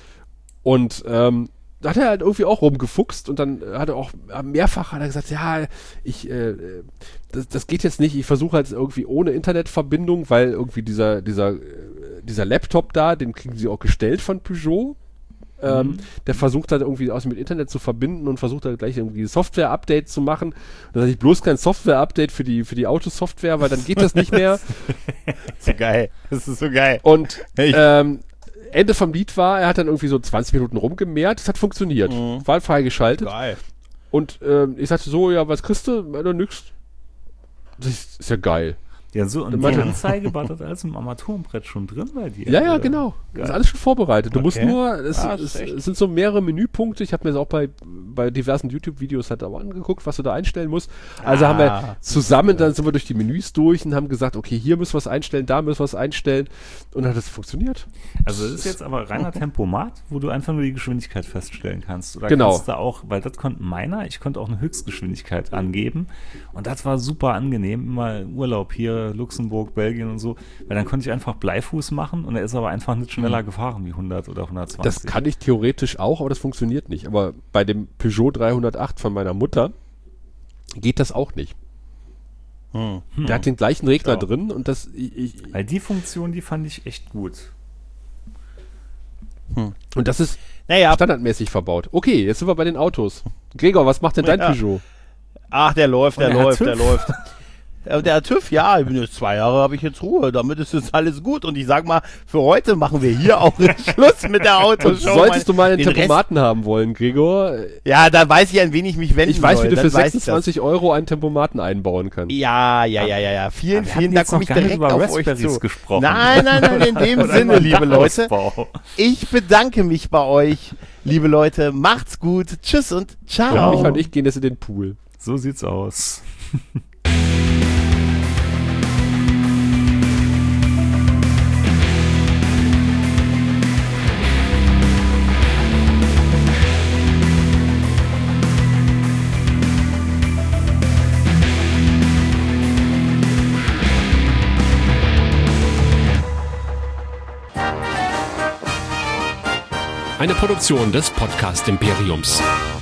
Und ähm, da hat er halt irgendwie auch rumgefuchst und dann hat er auch mehrfach hat er gesagt, ja, ich, äh, das, das geht jetzt nicht, ich versuche halt irgendwie ohne Internetverbindung, weil irgendwie dieser, dieser, äh, dieser Laptop da, den kriegen sie auch gestellt von Peugeot. Ähm, der versucht halt irgendwie aus mit Internet zu verbinden und versucht halt gleich irgendwie Software-Update zu machen. Da sage ich bloß kein Software-Update für die, für die Autosoftware, weil dann geht das nicht mehr. So geil. Das ist so geil. Und Ich- ähm, Ende vom Lied war, er hat dann irgendwie so zwanzig Minuten rumgemehrt, es hat funktioniert. Mhm. War freigeschaltet. Geil. Und ähm, ich sagte so, ja, was kriegst du? Ja, nix. Das ist, ist ja geil. Ja, so, und die meinte- Anzeige war das alles im Armaturenbrett schon drin bei dir? Ja, ja, oder? genau. Das ist Geil. alles schon vorbereitet. Du musst Okay. nur, es, Ah, das es, ist echt- es sind so mehrere Menüpunkte. Ich habe mir das auch bei, bei diversen YouTube-Videos halt auch angeguckt, was du da einstellen musst. Also Ah, haben wir zusammen, dann sind wir durch die Menüs durch und haben gesagt, okay, hier müssen wir es einstellen, da müssen wir es einstellen. Und dann hat es funktioniert. Also das ist jetzt aber reiner Tempomat, wo du einfach nur die Geschwindigkeit feststellen kannst. Oder Genau. kannst du auch, weil das konnte meiner, ich konnte auch eine Höchstgeschwindigkeit angeben. Und das war super angenehm. Immer Urlaub hier, Luxemburg, Belgien und so. Weil dann konnte ich einfach Bleifuß machen und er ist aber einfach nicht schneller gefahren wie hundert oder hundertzwanzig. Das kann ich theoretisch auch, aber das funktioniert nicht. Aber bei dem Peugeot dreihundertacht von meiner Mutter geht das auch nicht. Hm. Der hat den gleichen Regler Ja. drin und das ich, ich, Weil die Funktion, die fand ich echt gut. und das ist Naja, standardmäßig verbaut. Okay, jetzt sind wir bei den Autos. Gregor, was macht denn dein Ja. Peugeot? ach, der läuft, der Und er hat läuft, der TÜV. läuft. äh, der TÜV, ja, ich bin jetzt zwei Jahre, habe ich jetzt Ruhe, damit ist jetzt alles gut. Und ich sag mal, für heute machen wir hier auch Schluss mit der Autoshow. Solltest du mal einen Den Rest- Tempomaten haben wollen, Gregor? Ja, da weiß ich, an wen ich mich wenden Ich weiß, soll. wie du Dann für weiß ich das. sechsundzwanzig Euro einen Tempomaten einbauen kannst. Ja, ja, ja, ja, ja. Vielen, wir vielen hatten Dank, jetzt komme noch ich gar nicht direkt über auf euch Raspberries zu. gesprochen. Nein, nein, nein, in dem Oder Sinne, über liebe Leute. Dachausbau. Ich bedanke mich bei euch, liebe Leute. Macht's gut. Tschüss und ciao. Ja, Micha und ich gehen jetzt in den Pool. So sieht's aus. Eine Produktion des Podcast Imperiums.